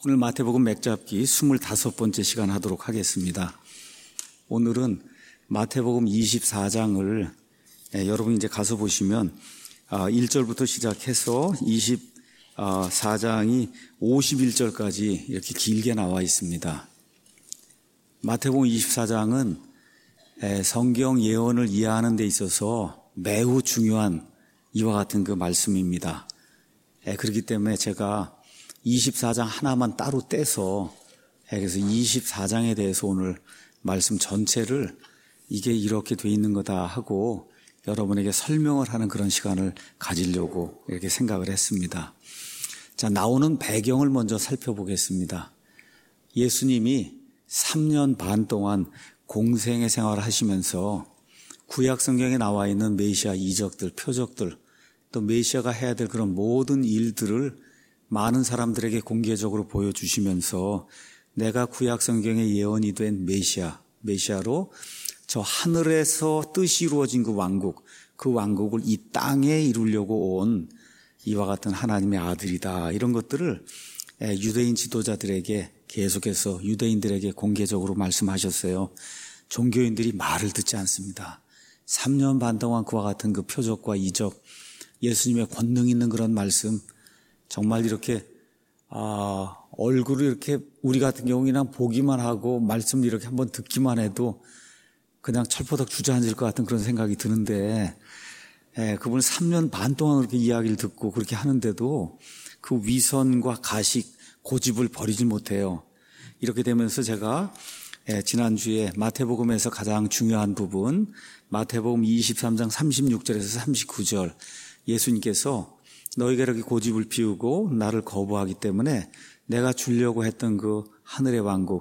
오늘 마태복음 맥잡기 25번째 시간 하도록 하겠습니다. 오늘은 마태복음 24장을 여러분 이제 가서 보시면 1절부터 시작해서 24장이 51절까지 이렇게 길게 나와 있습니다. 마태복음 24장은 성경 예언을 이해하는 데 있어서 매우 중요한 이와 같은 그 말씀입니다. 그렇기 때문에 제가 24장 하나만 따로 떼서 그래서 24장에 대해서 오늘 말씀 전체를 이게 이렇게 돼 있는 거다 하고 여러분에게 설명을 하는 그런 시간을 가지려고 이렇게 생각을 했습니다. 자, 나오는 배경을 먼저 살펴보겠습니다. 예수님이 3년 반 동안 공생의 생활을 하시면서 구약 성경에 나와 있는 메시아 이적들, 표적들, 또 메시아가 해야 될 그런 모든 일들을 많은 사람들에게 공개적으로 보여주시면서 내가 구약 성경에 예언이 된 메시아로 저 하늘에서 뜻이 이루어진 그 왕국을 이 땅에 이루려고 온 이와 같은 하나님의 아들이다. 이런 것들을 유대인 지도자들에게 계속해서 유대인들에게 공개적으로 말씀하셨어요. 종교인들이 말을 듣지 않습니다. 3년 반 동안 그와 같은 그 표적과 이적, 예수님의 권능 있는 그런 말씀, 정말 이렇게 얼굴을 이렇게 우리 같은 경우에는 보기만 하고 말씀을 이렇게 한번 듣기만 해도 그냥 철퍼덕 주저앉을 것 같은 그런 생각이 드는데 그분은 3년 반 동안 그렇게 이야기를 듣고 그렇게 하는데도 그 위선과 가식, 고집을 버리지 못해요. 이렇게 되면서 제가 지난주에 마태복음에서 가장 중요한 부분 마태복음 23장 36절에서 39절 예수님께서 너희가 이렇게 고집을 피우고 나를 거부하기 때문에 내가 주려고 했던 그 하늘의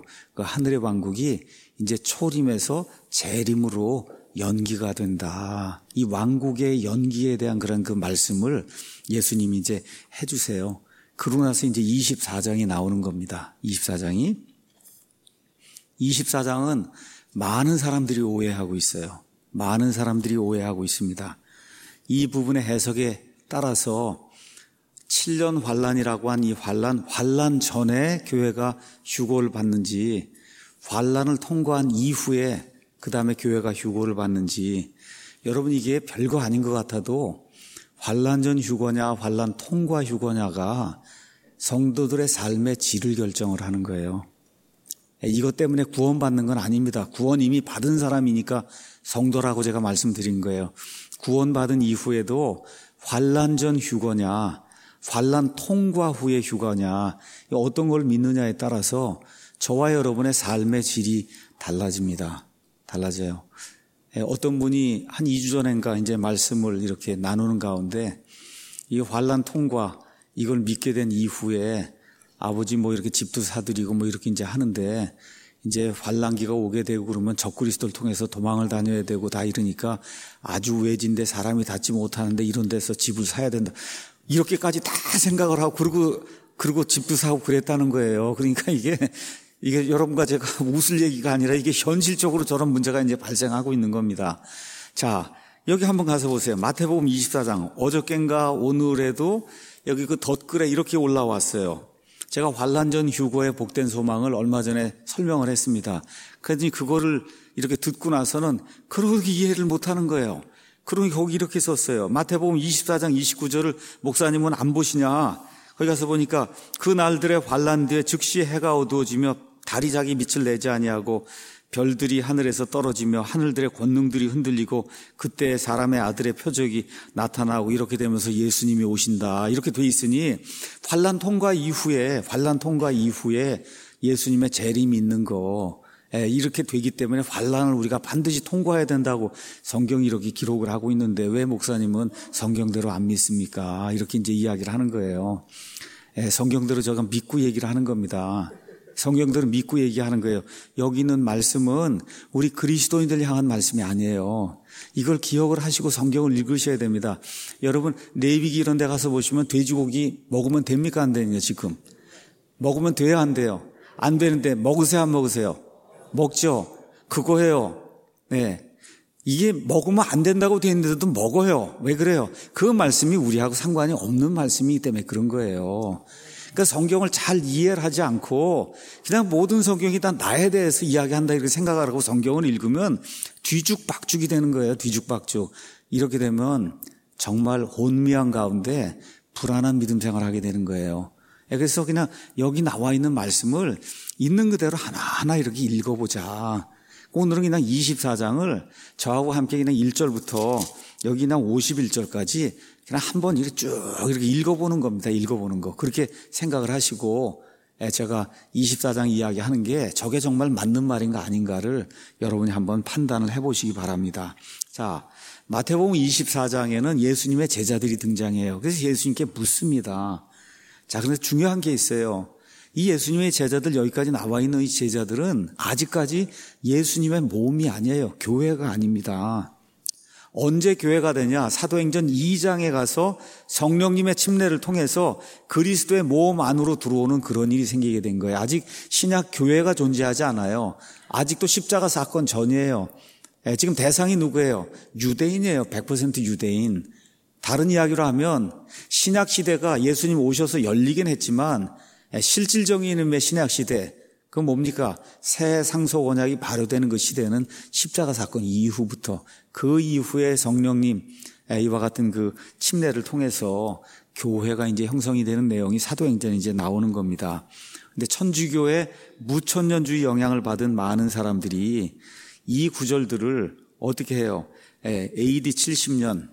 왕국이 이제 초림에서 재림으로 연기가 된다. 이 왕국의 연기에 대한 그런 그 말씀을 예수님이 이제 해주세요. 그러고 나서 이제 24장이 나오는 겁니다. 24장은 많은 사람들이 오해하고 있어요. 많은 사람들이 오해하고 있습니다. 이 부분의 해석에 따라서 7년 환란이라고 한 이 환란 전에 교회가 휴고를 받는지 환란을 통과한 이후에 그 다음에 교회가 휴고를 받는지 여러분 이게 별거 아닌 것 같아도 환란 전 휴거냐 환란 통과 휴거냐가 성도들의 삶의 질을 결정을 하는 거예요. 이것 때문에 구원받는 건 아닙니다. 구원 이미 받은 사람이니까 성도라고 제가 말씀드린 거예요. 구원받은 이후에도 환란 전 휴거냐 환란 통과 후의 휴거냐 어떤 걸 믿느냐에 따라서 저와 여러분의 삶의 질이 달라져요. 어떤 분이 한 2주 전인가 이제 말씀을 이렇게 나누는 가운데 이 환란 통과 이걸 믿게 된 이후에 아버지 뭐 이렇게 집도 사드리고 뭐 이렇게 이제 하는데 이제 환란기가 오게 되고 그러면 적그리스도를 통해서 도망을 다녀야 되고 다 이러니까 아주 외진데 사람이 닿지 못하는데 이런 데서 집을 사야 된다. 이렇게까지 다 생각을 하고 그리고 집도 사고 그랬다는 거예요. 그러니까 이게 여러분과 제가 웃을 얘기가 아니라 이게 현실적으로 저런 문제가 이제 발생하고 있는 겁니다. 자, 여기 한번 가서 보세요. 마태복음 24장. 어저껜가 오늘에도 여기 그 덧글에 이렇게 올라왔어요. 제가 환란 전 휴거의 복된 소망을 얼마 전에 설명을 했습니다. 그랬더니 그거를 이렇게 듣고 나서는 그렇게 이해를 못하는 거예요. 그러니 거기 이렇게 썼어요. 마태복음 24장 29절을 목사님은 안 보시냐. 거기 가서 보니까 그 날들의 환란 뒤에 즉시 해가 어두워지며 달이 자기 빛을 내지 아니하고 별들이 하늘에서 떨어지며 하늘들의 권능들이 흔들리고 그때 사람의 아들의 표적이 나타나고 이렇게 되면서 예수님이 오신다. 이렇게 돼 있으니 환란 통과 이후에 예수님의 재림이 있는 거 이렇게 되기 때문에 환란을 우리가 반드시 통과해야 된다고 성경이 이렇게 기록을 하고 있는데 왜 목사님은 성경대로 안 믿습니까? 이렇게 이제 이야기를 하는 거예요. 성경대로 제가 믿고 얘기를 하는 겁니다. 성경대로 믿고 얘기하는 거예요. 여기 있는 말씀은 우리 그리스도인들 향한 말씀이 아니에요. 이걸 기억을 하시고 성경을 읽으셔야 됩니다. 여러분 레위기 이런 데 가서 보시면 돼지고기 먹으면 됩니까? 안 되느냐 지금? 먹으면 돼야 안 돼요? 안 되는데 먹으세요 안 먹으세요? 먹죠. 그거예요. 네. 이게 먹으면 안 된다고 되어 있는데도 먹어요. 왜 그래요? 그 말씀이 우리하고 상관이 없는 말씀이기 때문에 그런 거예요. 그러니까 성경을 잘 이해를 하지 않고 그냥 모든 성경이 다 나에 대해서 이야기한다 이렇게 생각을 하고 성경을 읽으면 뒤죽박죽이 되는 거예요. 뒤죽박죽. 이렇게 되면 정말 혼미한 가운데 불안한 믿음 생활을 하게 되는 거예요. 그래서 그냥 여기 나와 있는 말씀을 있는 그대로 하나하나 이렇게 읽어보자. 오늘은 그냥 24장을 저하고 함께 그냥 1절부터 여기 그냥 51절까지 그냥 한번 이렇게 쭉 이렇게 읽어보는 겁니다. 읽어보는 거. 그렇게 생각을 하시고 제가 24장 이야기하는 게 저게 정말 맞는 말인가 아닌가를 여러분이 한번 판단을 해보시기 바랍니다. 자, 마태복음 24장에는 예수님의 제자들이 등장해요. 그래서 예수님께 묻습니다. 자, 그런데 중요한 게 있어요. 이 예수님의 제자들, 여기까지 나와 있는 이 제자들은 아직까지 예수님의 몸이 아니에요. 교회가 아닙니다. 언제 교회가 되냐? 사도행전 2장에 가서 성령님의 침례를 통해서 그리스도의 몸 안으로 들어오는 그런 일이 생기게 된 거예요. 아직 신약 교회가 존재하지 않아요. 아직도 십자가 사건 전이에요. 지금 대상이 누구예요? 유대인이에요. 100% 유대인. 다른 이야기로 하면 신약 시대가 예수님 오셔서 열리긴 했지만 실질적인 의미의 신약 시대, 그건 뭡니까? 새 상속 언약이 발효되는 그 시대는 십자가 사건 이후부터, 그 이후에 성령님 이와 같은 그 침례를 통해서 교회가 이제 형성이 되는 내용이 사도행전에 이제 나오는 겁니다. 근데 천주교의 무천년주의 영향을 받은 많은 사람들이 이 구절들을 어떻게 해요? AD 70년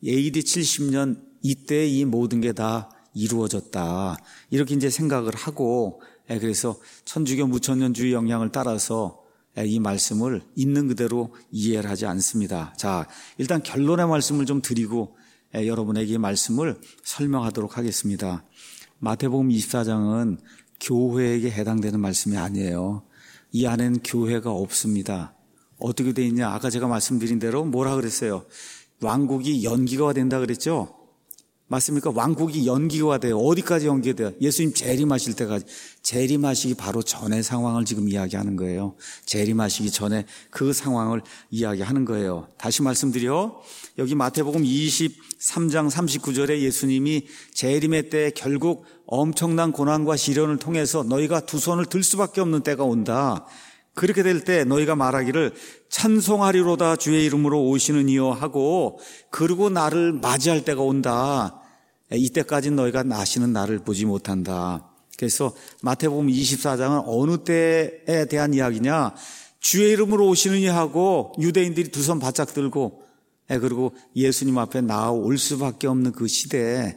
이때 이 모든 게 다 이루어졌다. 이렇게 이제 생각을 하고, 그래서 천주교 무천년주의 영향을 따라서 이 말씀을 있는 그대로 이해를 하지 않습니다. 자, 일단 결론의 말씀을 좀 드리고 여러분에게 이 말씀을 설명하도록 하겠습니다. 마태복음 24장은 교회에게 해당되는 말씀이 아니에요. 이 안에는 교회가 없습니다. 어떻게 돼 있냐? 아까 제가 말씀드린 대로 뭐라 그랬어요? 왕국이 연기가 된다 그랬죠? 맞습니까? 왕국이 연기가 돼요. 어디까지 연기가 돼요? 예수님 재림하실 때까지. 재림하시기 바로 전의 상황을 지금 이야기하는 거예요. 재림하시기 전에 그 상황을 이야기하는 거예요. 다시 말씀드려. 여기 마태복음 23장 39절에 예수님이 재림의 때 결국 엄청난 고난과 시련을 통해서 너희가 두 손을 들 수밖에 없는 때가 온다. 그렇게 될 때 너희가 말하기를 찬송하리로다 주의 이름으로 오시는 이여 하고 그리고 나를 맞이할 때가 온다. 이때까지 너희가 나시는 나를 보지 못한다. 그래서 마태복음 24장은 어느 때에 대한 이야기냐? 주의 이름으로 오시느니 하고 유대인들이 두 손 바짝 들고 그리고 예수님 앞에 나올 수밖에 없는 그 시대에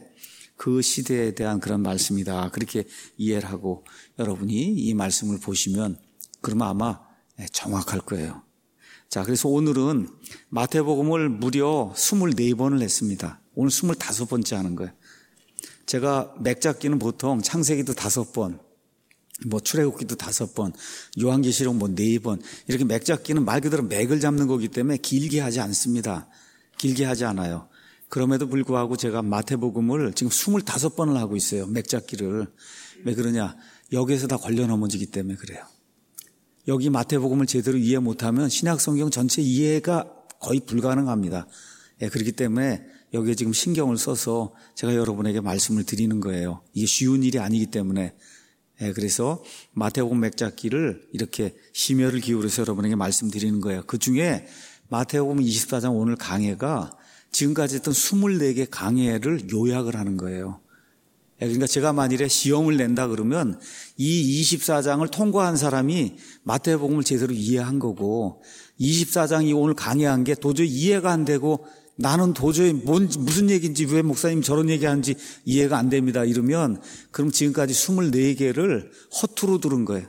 대한 그런 말씀이다. 그렇게 이해를 하고 여러분이 이 말씀을 보시면 그러면 아마 정확할 거예요. 자, 그래서 오늘은 마태복음을 무려 24번을 했습니다. 오늘 25번째 하는 거예요. 제가 맥잡기는 보통 창세기도 5번, 출애굽기도 5번, 요한계시록 4번, 이렇게 맥잡기는 말 그대로 맥을 잡는 거기 때문에 길게 하지 않습니다. 길게 하지 않아요. 그럼에도 불구하고 제가 마태복음을 지금 25번을 하고 있어요. 맥잡기를. 왜 그러냐? 여기에서 다 걸려 넘어지기 때문에 그래요. 여기 마태복음을 제대로 이해 못하면 신약성경 전체 이해가 거의 불가능합니다. 그렇기 때문에 여기에 지금 신경을 써서 제가 여러분에게 말씀을 드리는 거예요. 이게 쉬운 일이 아니기 때문에. 그래서 마태복음 맥잡기를 이렇게 심혈을 기울여서 여러분에게 말씀드리는 거예요. 그중에 마태복음 24장 오늘 강해가 지금까지 했던 24개 강해를 요약을 하는 거예요. 그러니까 제가 만일에 시험을 낸다 그러면 이 24장을 통과한 사람이 마태복음을 제대로 이해한 거고 24장이 오늘 강의한 게 도저히 이해가 안 되고 나는 도저히 무슨 얘기인지 왜 목사님 저런 얘기하는지 이해가 안 됩니다. 이러면 그럼 지금까지 24개를 허투루 들은 거예요.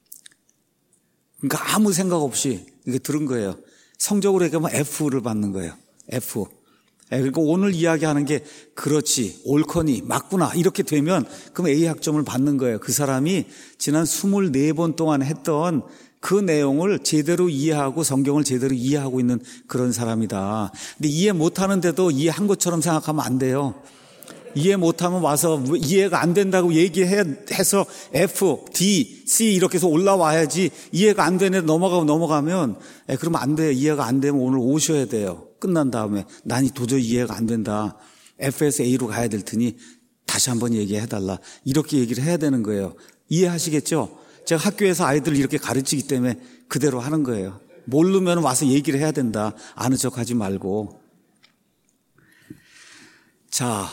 그러니까 아무 생각 없이 이렇게 들은 거예요. 성적으로 얘기하면 F를 받는 거예요. F. 그러니까 오늘 이야기하는 게 그렇지, 옳거니, 맞구나 이렇게 되면 그럼 A 학점을 받는 거예요. 그 사람이 지난 24번 동안 했던 그 내용을 제대로 이해하고 성경을 제대로 이해하고 있는 그런 사람이다. 근데 이해 못하는데도 이해한 것처럼 생각하면 안 돼요. 이해 못하면 와서 이해가 안 된다고 얘기해서 F, D, C 이렇게 해서 올라와야지 이해가 안 되는데 넘어가면 그러면 안 돼요. 이해가 안 되면 오늘 오셔야 돼요. 끝난 다음에 난이 도저히 이해가 안 된다. F에서 A로 가야 될 테니 다시 한번 얘기해달라. 이렇게 얘기를 해야 되는 거예요. 이해하시겠죠? 제가 학교에서 아이들을 이렇게 가르치기 때문에 그대로 하는 거예요. 모르면 와서 얘기를 해야 된다. 아는 척 하지 말고. 자,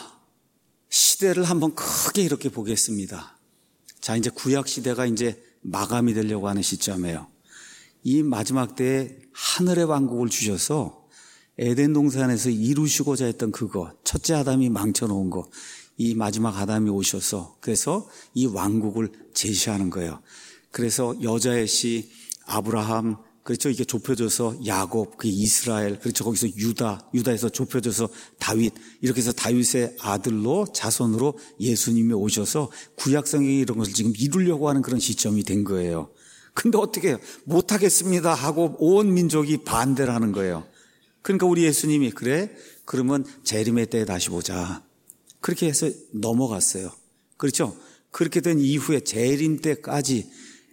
시대를 한번 크게 이렇게 보겠습니다. 자, 이제 구약 시대가 이제 마감이 되려고 하는 시점이에요. 이 마지막 때에 하늘의 왕국을 주셔서 에덴 동산에서 이루시고자 했던 그거, 첫째 아담이 망쳐놓은 거, 이 마지막 아담이 오셔서 그래서 이 왕국을 제시하는 거예요. 그래서 여자의 씨 아브라함, 그렇죠? 이게 좁혀져서 야곱, 그 이스라엘, 그렇죠? 거기서 유다에서 좁혀져서 다윗, 이렇게 해서 다윗의 아들로 자손으로 예수님이 오셔서 구약 성경이 이런 것을 지금 이루려고 하는 그런 시점이 된 거예요. 근데 어떻게 해요? 못하겠습니다 하고 온 민족이 반대를 하는 거예요. 그러니까 우리 예수님이 그래? 그러면 재림의 때에 다시 보자. 그렇게 해서 넘어갔어요. 그렇죠? 그렇게 된 이후에 재림 때까지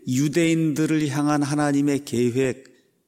유대인들을 향한 하나님의 계획,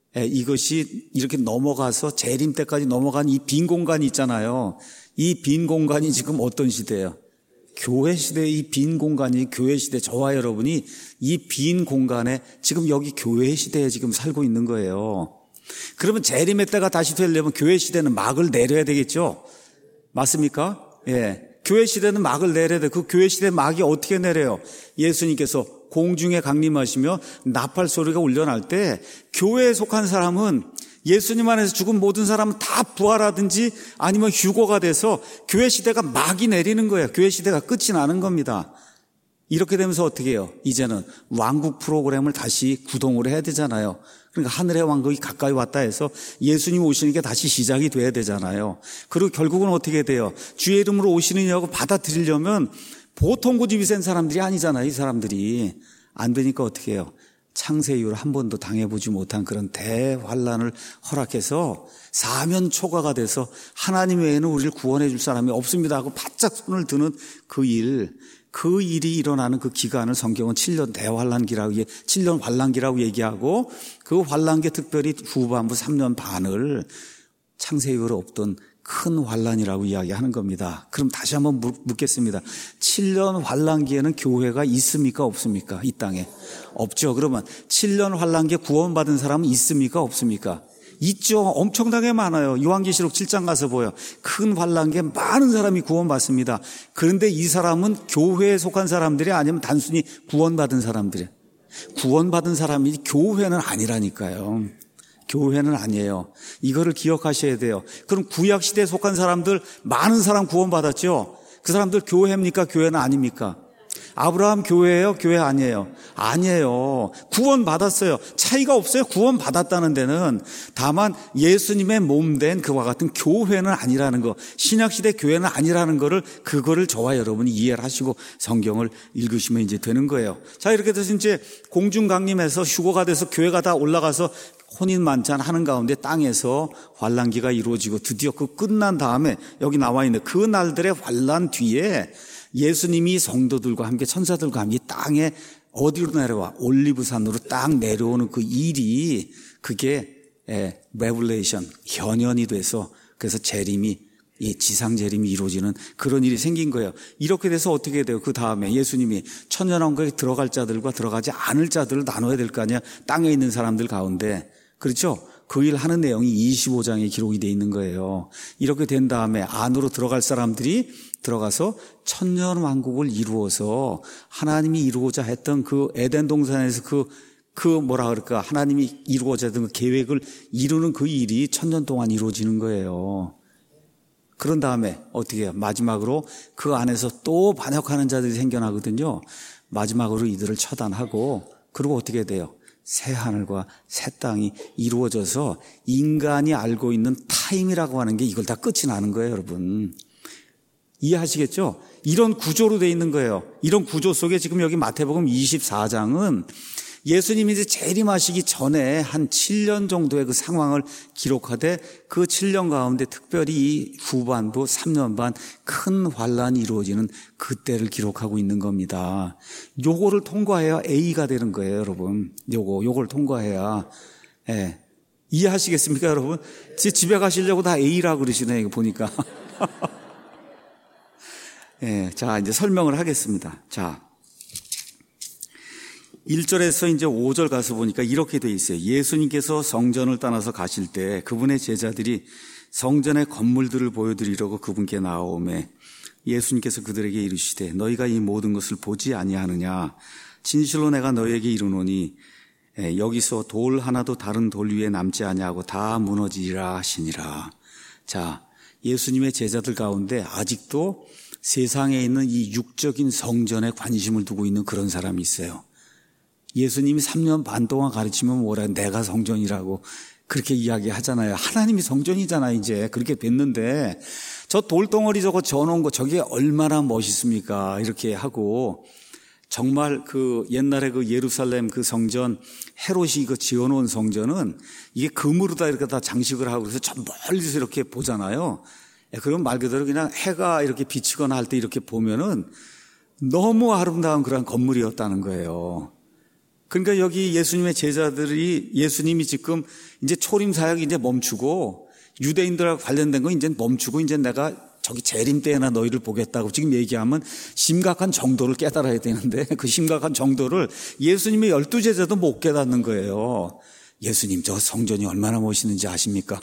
이것이 이렇게 넘어가서 재림 때까지 넘어간 이 빈 공간이 있잖아요. 이 빈 공간이 지금 어떤 시대예요? 교회 시대의 이 빈 공간이 교회 시대, 저와 여러분이 이 빈 공간에 지금 여기 교회 시대에 지금 살고 있는 거예요. 그러면 재림의 때가 다시 되려면 교회 시대는 막을 내려야 되겠죠? 맞습니까? 예. 교회 시대는 막을 내려야 돼. 그 교회 시대 막이 어떻게 내려요? 예수님께서 공중에 강림하시며 나팔 소리가 울려날 때 교회에 속한 사람은 예수님 안에서 죽은 모든 사람은 다 부활하든지 아니면 휴거가 돼서 교회 시대가 막이 내리는 거예요. 교회 시대가 끝이 나는 겁니다. 이렇게 되면서 어떻게 해요? 이제는 왕국 프로그램을 다시 구동을 해야 되잖아요. 그러니까 하늘의 왕국이 가까이 왔다 해서 예수님 오시는 게 다시 시작이 돼야 되잖아요. 그리고 결국은 어떻게 돼요? 주의 이름으로 오시느냐고 받아들이려면 보통 고집이 센 사람들이 아니잖아요. 이 사람들이. 안 되니까 어떻게 해요? 창세 이후로 한 번도 당해보지 못한 그런 대환란을 허락해서 사면초가가 돼서 하나님 외에는 우리를 구원해 줄 사람이 없습니다 하고 바짝 손을 드는 그 일이 일어나는 그 기간을 성경은 7년 대환란기라고, 7년 환란기라고 얘기하고 그 환란기 특별히 후반부 3년 반을 창세 이후로 없던 큰 환란이라고 이야기하는 겁니다. 그럼 다시 한번 묻겠습니다. 7년 환란기에는 교회가 있습니까? 없습니까? 이 땅에. 없죠. 그러면 7년 환란기에 구원받은 사람은 있습니까? 없습니까? 있죠. 엄청나게 많아요. 요한계시록 7장 가서 보여. 큰 환란기에 많은 사람이 구원받습니다. 그런데 이 사람은 교회에 속한 사람들이 아니면 단순히 구원받은 사람들이에요. 구원받은 사람이 교회는 아니라니까요. 교회는 아니에요. 이거를 기억하셔야 돼요. 그럼 구약시대에 속한 사람들 많은 사람 구원받았죠. 그 사람들 교회입니까? 교회는 아닙니까? 아브라함 교회예요? 교회 아니에요? 아니에요. 구원받았어요. 차이가 없어요. 구원받았다는 데는. 다만 예수님의 몸된 그와 같은 교회는 아니라는 거, 신약시대 교회는 아니라는 거를, 그거를 저와 여러분이 이해를 하시고 성경을 읽으시면 이제 되는 거예요. 자, 이렇게 돼서 이제 공중강림해서 휴거가 돼서 교회가 다 올라가서 혼인 만찬 하는 가운데 땅에서 환란기가 이루어지고 드디어 그 끝난 다음에 여기 나와 있는 그 날들의 환란 뒤에 예수님이 성도들과 함께 천사들과 함께 땅에 어디로 내려와? 올리브산으로 딱 내려오는 그 일이 그게 레블레이션, 현현이 돼서 그래서 재림이, 이 지상 재림이 이루어지는 그런 일이 생긴 거예요. 이렇게 돼서 어떻게 돼요? 그 다음에 예수님이 천년왕국에 들어갈 자들과 들어가지 않을 자들을 나눠야 될 거 아니야? 땅에 있는 사람들 가운데. 그렇죠? 그 일 하는 내용이 25장에 기록이 되어 있는 거예요. 이렇게 된 다음에 안으로 들어갈 사람들이 들어가서 천년왕국을 이루어서 하나님이 이루고자 했던 그 에덴 동산에서 그 뭐라 그럴까? 하나님이 이루고자 했던 그 계획을 이루는 그 일이 천년 동안 이루어지는 거예요. 그런 다음에 어떻게 해요? 마지막으로 그 안에서 또 반역하는 자들이 생겨나거든요. 마지막으로 이들을 처단하고 그리고 어떻게 돼요? 새 하늘과 새 땅이 이루어져서 인간이 알고 있는 타임이라고 하는 게 이걸 다 끝이 나는 거예요, 여러분. 이해하시겠죠? 이런 구조로 돼 있는 거예요. 이런 구조 속에 지금 여기 마태복음 24장은 예수님이 이제 재림하시기 전에 한 7년 정도의 그 상황을 기록하되 그 7년 가운데 특별히 이 후반부 3년 반 큰 환란이 이루어지는 그때를 기록하고 있는 겁니다. 요거를 통과해야 A가 되는 거예요, 여러분. 요걸 통과해야. 예. 이해하시겠습니까, 여러분? 집에 가시려고 다 A라고 그러시네, 이거 보니까. 자, 이제 설명을 하겠습니다. 자, 1절에서 이제 5절 가서 보니까 이렇게 돼 있어요. 예수님께서 성전을 떠나서 가실 때 그분의 제자들이 성전의 건물들을 보여드리려고 그분께 나아오매 예수님께서 그들에게 이르시되 너희가 이 모든 것을 보지 아니하느냐 진실로 내가 너희에게 이르노니 여기서 돌 하나도 다른 돌 위에 남지 아니하고 다 무너지리라 하시니라. 자, 예수님의 제자들 가운데 아직도 세상에 있는 이 육적인 성전에 관심을 두고 있는 그런 사람이 있어요. 예수님이 3년 반 동안 가르치면 뭐라 내가 성전이라고 그렇게 이야기하잖아요. 하나님이 성전이잖아요. 이제 그렇게 됐는데 저 돌덩어리 저거 지어놓은 거 저게 얼마나 멋있습니까? 이렇게 하고 정말 그 옛날에 그 예루살렘 그 성전 헤롯이 이거 지어놓은 성전은 이게 금으로 다 이렇게 다 장식을 하고 그래서 저 멀리서 이렇게 보잖아요. 그럼 말 그대로 그냥 해가 이렇게 비치거나 할 때 이렇게 보면은 너무 아름다운 그런 건물이었다는 거예요. 그러니까 여기 예수님의 제자들이 예수님이 지금 이제 초림 사역이 이제 멈추고 유대인들하고 관련된 거 이제 멈추고 이제 내가 저기 재림 때나 너희를 보겠다고 지금 얘기하면 심각한 정도를 깨달아야 되는데 그 심각한 정도를 예수님의 12제자도 못 깨닫는 거예요. 예수님 저 성전이 얼마나 멋있는지 아십니까?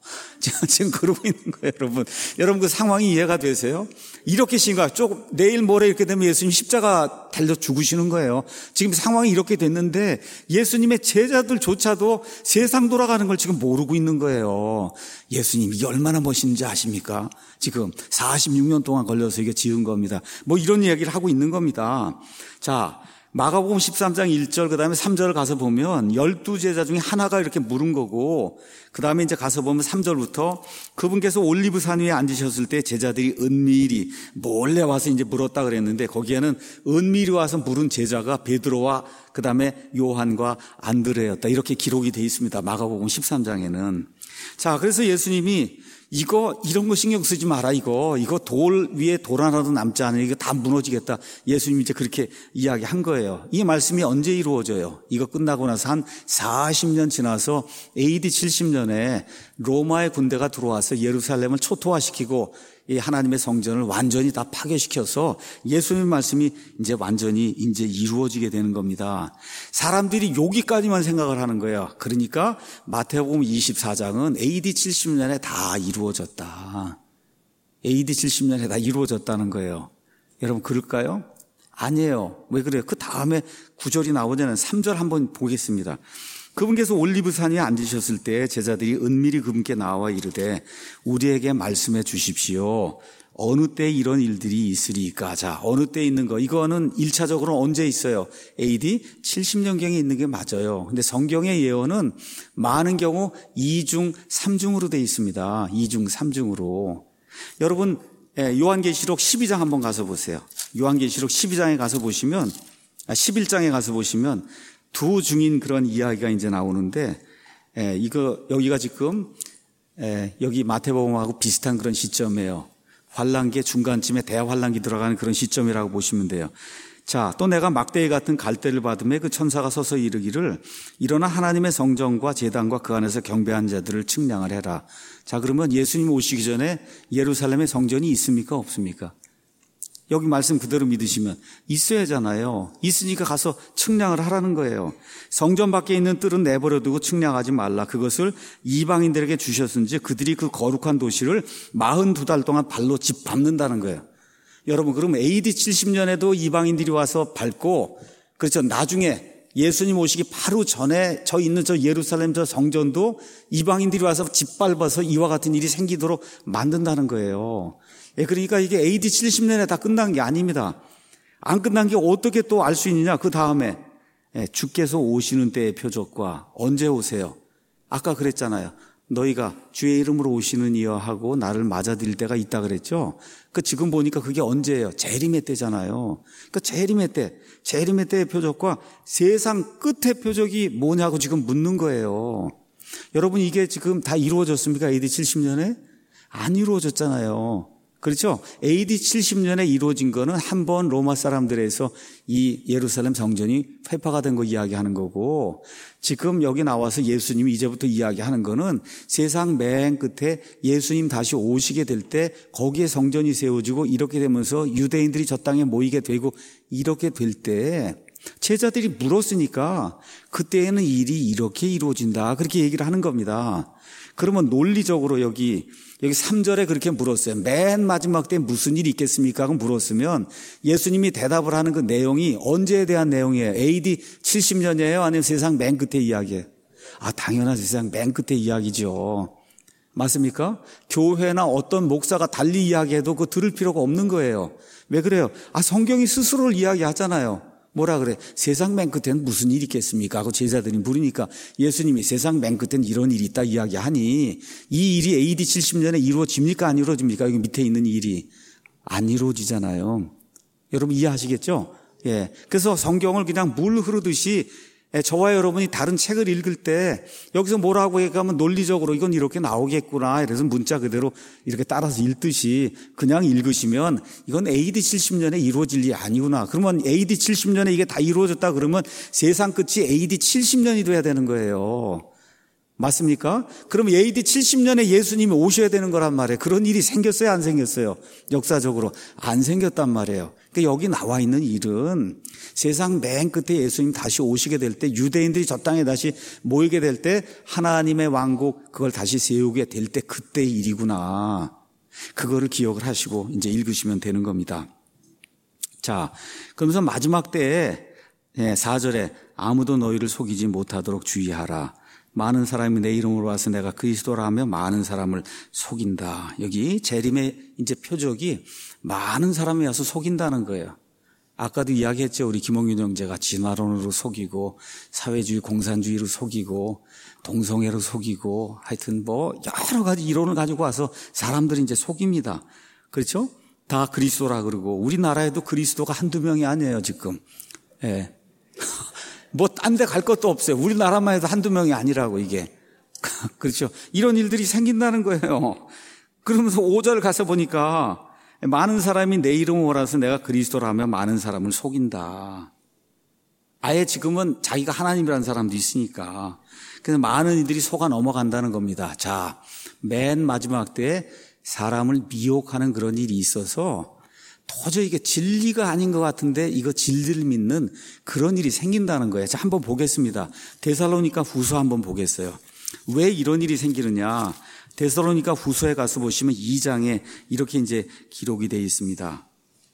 지금 그러고 있는 거예요, 여러분. 여러분 그 상황이 이해가 되세요? 이렇게 심각, 조금 내일 모레 이렇게 되면 예수님 십자가 달려 죽으시는 거예요. 지금 상황이 이렇게 됐는데 예수님의 제자들조차도 세상 돌아가는 걸 지금 모르고 있는 거예요. 예수님 이게 얼마나 멋있는지 아십니까? 지금 46년 동안 걸려서 이게 지은 겁니다. 뭐 이런 이야기를 하고 있는 겁니다. 자, 마가복음 13장 1절 그 다음에 3절을 가서 보면 12제자 중에 하나가 이렇게 물은 거고 그 다음에 이제 가서 보면 3절부터 그분께서 올리브산 위에 앉으셨을 때 제자들이 은밀히 몰래 와서 이제 물었다 그랬는데 거기에는 은밀히 와서 물은 제자가 베드로와 그 다음에 요한과 안드레였다 이렇게 기록이 되어 있습니다. 마가복음 13장에는. 자, 그래서 예수님이 이런 거 신경 쓰지 마라, 이거 돌 위에 돌 하나도 남지 않으니 이거 다 무너지겠다. 예수님이 이제 그렇게 이야기한 거예요. 이 말씀이 언제 이루어져요? 이거 끝나고 나서 한 40년 지나서 AD 70년에 로마의 군대가 들어와서 예루살렘을 초토화시키고 이 하나님의 성전을 완전히 다 파괴시켜서 예수님의 말씀이 이제 완전히 이제 이루어지게 되는 겁니다. 사람들이 여기까지만 생각을 하는 거예요. 그러니까 마태복음 24장은 AD 70년에 다 이루어졌다. AD 70년에 다 이루어졌다는 거예요. 여러분 그럴까요? 아니에요. 왜 그래요? 그 다음에 9절이 나오잖아요. 3절 한번 보겠습니다. 그분께서 올리브산 위에 앉으셨을 때 제자들이 은밀히 그분께 나와 이르되 우리에게 말씀해 주십시오. 어느 때 이런 일들이 있으리까? 자, 어느 때 있는 거. 이거는 1차적으로 언제 있어요? AD 70년경에 있는 게 맞아요. 근데 성경의 예언은 많은 경우 2중, 3중으로 되어 있습니다. 2중, 3중으로. 여러분, 요한계시록 12장 한번 가서 보세요. 요한계시록 12장에 가서 보시면, 11장에 가서 보시면 두 중인 그런 이야기가 이제 나오는데, 여기가 지금, 여기 마태복음하고 비슷한 그런 시점이에요. 환란기의 중간쯤에 대환란기 들어가는 그런 시점이라고 보시면 돼요. 자, 또 내가 막대기 같은 갈대를 받음에 그 천사가 서서 이르기를 일어나 하나님의 성전과 제단과 그 안에서 경배한 자들을 측량을 해라. 자, 그러면 예수님 오시기 전에 예루살렘에 성전이 있습니까? 없습니까? 여기 말씀 그대로 믿으시면 있어야잖아요. 있으니까 가서 측량을 하라는 거예요. 성전 밖에 있는 뜰은 내버려 두고 측량하지 말라. 그것을 이방인들에게 주셨은지 그들이 그 거룩한 도시를 42달 동안 발로 짓밟는다는 거예요. 여러분, 그럼 AD 70년에도 이방인들이 와서 밟고, 그렇죠. 나중에 예수님 오시기 바로 전에 저 있는 저 예루살렘 저 성전도 이방인들이 와서 짓밟아서 이와 같은 일이 생기도록 만든다는 거예요. 그러니까 이게 AD 70년에 다 끝난 게 아닙니다. 안 끝난 게 어떻게 또 알 수 있느냐? 그 다음에 주께서 오시는 때의 표적과 언제 오세요? 아까 그랬잖아요. 너희가 주의 이름으로 오시는 이여 하고 나를 맞아들일 때가 있다 그랬죠. 그 지금 보니까 그게 언제예요? 재림의 때잖아요. 그 재림의 때의 표적과 세상 끝의 표적이 뭐냐고 지금 묻는 거예요. 여러분 이게 지금 다 이루어졌습니까? AD 70년에? 안 이루어졌잖아요. 그렇죠? AD 70년에 이루어진 거는 한 번 로마 사람들에서 이 예루살렘 성전이 회파가 된 거 이야기하는 거고, 지금 여기 나와서 예수님이 이제부터 이야기하는 거는 세상 맨 끝에 예수님 다시 오시게 될 때 거기에 성전이 세워지고 이렇게 되면서 유대인들이 저 땅에 모이게 되고 이렇게 될 때 제자들이 물었으니까 그때에는 일이 이렇게 이루어진다, 그렇게 얘기를 하는 겁니다. 그러면 논리적으로 여기 3절에 그렇게 물었어요. 맨 마지막 때 무슨 일이 있겠습니까? 하고 물었으면 예수님이 대답을 하는 그 내용이 언제에 대한 내용이에요? AD 70년이에요? 아니면 세상 맨 끝에 이야기예요? 당연한 세상 맨 끝에 이야기죠. 맞습니까? 교회나 어떤 목사가 달리 이야기해도 그거 들을 필요가 없는 거예요. 왜 그래요? 성경이 스스로를 이야기하잖아요. 뭐라 그래? 세상 맨 끝에는 무슨 일이 있겠습니까? 하고 제자들이 물으니까 예수님이 세상 맨 끝에는 이런 일이 있다 이야기하니, 이 일이 AD 70년에 이루어집니까? 안 이루어집니까? 여기 밑에 있는 일이 안 이루어지잖아요. 여러분 이해하시겠죠? 예. 그래서 성경을 그냥 물 흐르듯이 저와 여러분이 다른 책을 읽을 때 여기서 뭐라고 얘기하면 논리적으로 이건 이렇게 나오겠구나, 이래서 문자 그대로 이렇게 따라서 읽듯이 그냥 읽으시면 이건 AD 70년에 이루어질 일이 아니구나. 그러면 AD 70년에 이게 다 이루어졌다 그러면 세상 끝이 AD 70년이 돼야 되는 거예요. 맞습니까? 그럼 AD 70년에 예수님이 오셔야 되는 거란 말이에요. 그런 일이 생겼어요, 안 생겼어요? 역사적으로 안 생겼단 말이에요. 그러니까 여기 나와 있는 일은 세상 맨 끝에 예수님 다시 오시게 될 때, 유대인들이 저 땅에 다시 모이게 될 때 하나님의 왕국 그걸 다시 세우게 될 때 그때의 일이구나. 그거를 기억을 하시고 이제 읽으시면 되는 겁니다. 자, 그러면서 마지막 때에 4절에 아무도 너희를 속이지 못하도록 주의하라. 많은 사람이 내 이름으로 와서 내가 그리스도라 하며 많은 사람을 속인다. 여기 재림의 이제 표적이 많은 사람이 와서 속인다는 거예요. 아까도 이야기했죠. 우리 김홍균 형제가 진화론으로 속이고 사회주의 공산주의로 속이고 동성애로 속이고 하여튼 여러 가지 이론을 가지고 와서 사람들이 이제 속입니다. 그렇죠? 다 그리스도라 그러고, 우리나라에도 그리스도가 한두 명이 아니에요, 지금. 예. 딴 데 갈 것도 없어요. 우리나라만 해도 한두 명이 아니라고, 이게. 그렇죠. 이런 일들이 생긴다는 거예요. 그러면서 5절 가서 보니까 많은 사람이 내 이름을 몰아서 내가 그리스도라면 많은 사람을 속인다. 아예 지금은 자기가 하나님이라는 사람도 있으니까. 그래서 많은 이들이 속아 넘어간다는 겁니다. 자, 맨 마지막 때에 사람을 미혹하는 그런 일이 있어서 도저히 이게 진리가 아닌 것 같은데 이거 진리를 믿는 그런 일이 생긴다는 거예요. 자, 한번 보겠습니다. 데살로니가 후서 한번 보겠어요. 왜 이런 일이 생기느냐? 데살로니가 후서에 가서 보시면 2장에 이렇게 이제 기록이 되어 있습니다.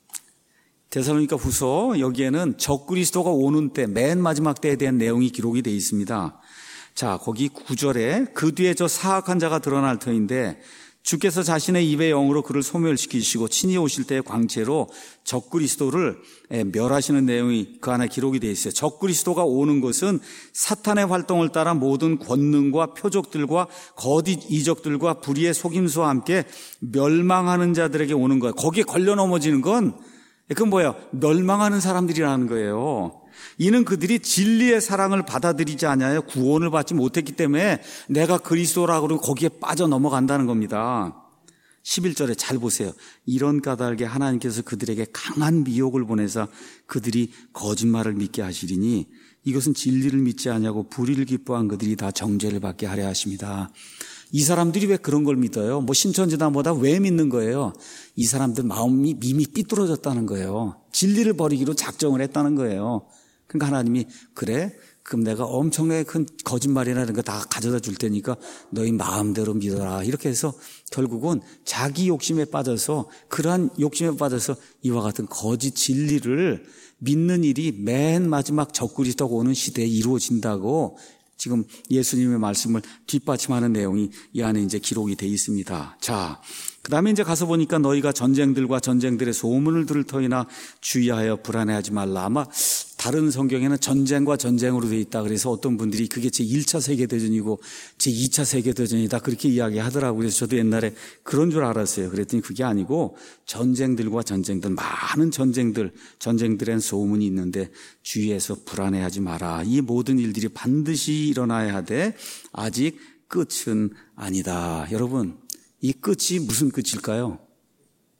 데살로니가 후서 여기에는 적그리스도가 오는 때, 맨 마지막 때에 대한 내용이 기록이 되어 있습니다. 자, 거기 9절에 그 뒤에 저 사악한 자가 드러날 터인데 주께서 자신의 입의 영으로 그를 소멸시키시고 친히 오실 때의 광채로 적그리스도를 멸하시는 내용이 그 안에 기록이 되어 있어요. 적그리스도가 오는 것은 사탄의 활동을 따라 모든 권능과 표적들과 거짓 이적들과 불의의 속임수와 함께 멸망하는 자들에게 오는 거예요. 거기에 걸려 넘어지는 건 그건 뭐예요? 멸망하는 사람들이라는 거예요. 이는 그들이 진리의 사랑을 받아들이지 않아요. 구원을 받지 못했기 때문에 내가 그리스도라고 그러고 거기에 빠져 넘어간다는 겁니다. 11절에 잘 보세요. 이런 까닭에 하나님께서 그들에게 강한 미혹을 보내사 그들이 거짓말을 믿게 하시리니 이것은 진리를 믿지 않냐고 불의를 기뻐한 그들이 다 정죄를 받게 하려 하십니다. 이 사람들이 왜 그런 걸 믿어요? 신천지단보다 왜 믿는 거예요? 이 사람들 마음이 이미 삐뚤어졌다는 거예요. 진리를 버리기로 작정을 했다는 거예요. 그러니까 하나님이 그래? 그럼 내가 엄청나게 큰 거짓말이나 이런 거 다 가져다 줄 테니까 너희 마음대로 믿어라. 이렇게 해서 결국은 자기 욕심에 빠져서, 그러한 욕심에 빠져서 이와 같은 거짓 진리를 믿는 일이 맨 마지막 적그리스도가 오는 시대에 이루어진다고 지금 예수님의 말씀을 뒷받침하는 내용이 이 안에 이제 기록이 되어 있습니다. 자, 그 다음에 이제 가서 보니까 너희가 전쟁들과 전쟁들의 소문을 들을 터이나 주의하여 불안해하지 말라. 아마 다른 성경에는 전쟁과 전쟁으로 되어 있다. 그래서 어떤 분들이 그게 제1차 세계대전이고 제2차 세계대전이다. 그렇게 이야기하더라고요. 그래서 저도 옛날에 그런 줄 알았어요. 그랬더니 그게 아니고 전쟁들과 전쟁들, 많은 전쟁들엔 소문이 있는데 주의해서 불안해하지 마라. 이 모든 일들이 반드시 일어나야 하되 아직 끝은 아니다. 여러분, 이 끝이 무슨 끝일까요?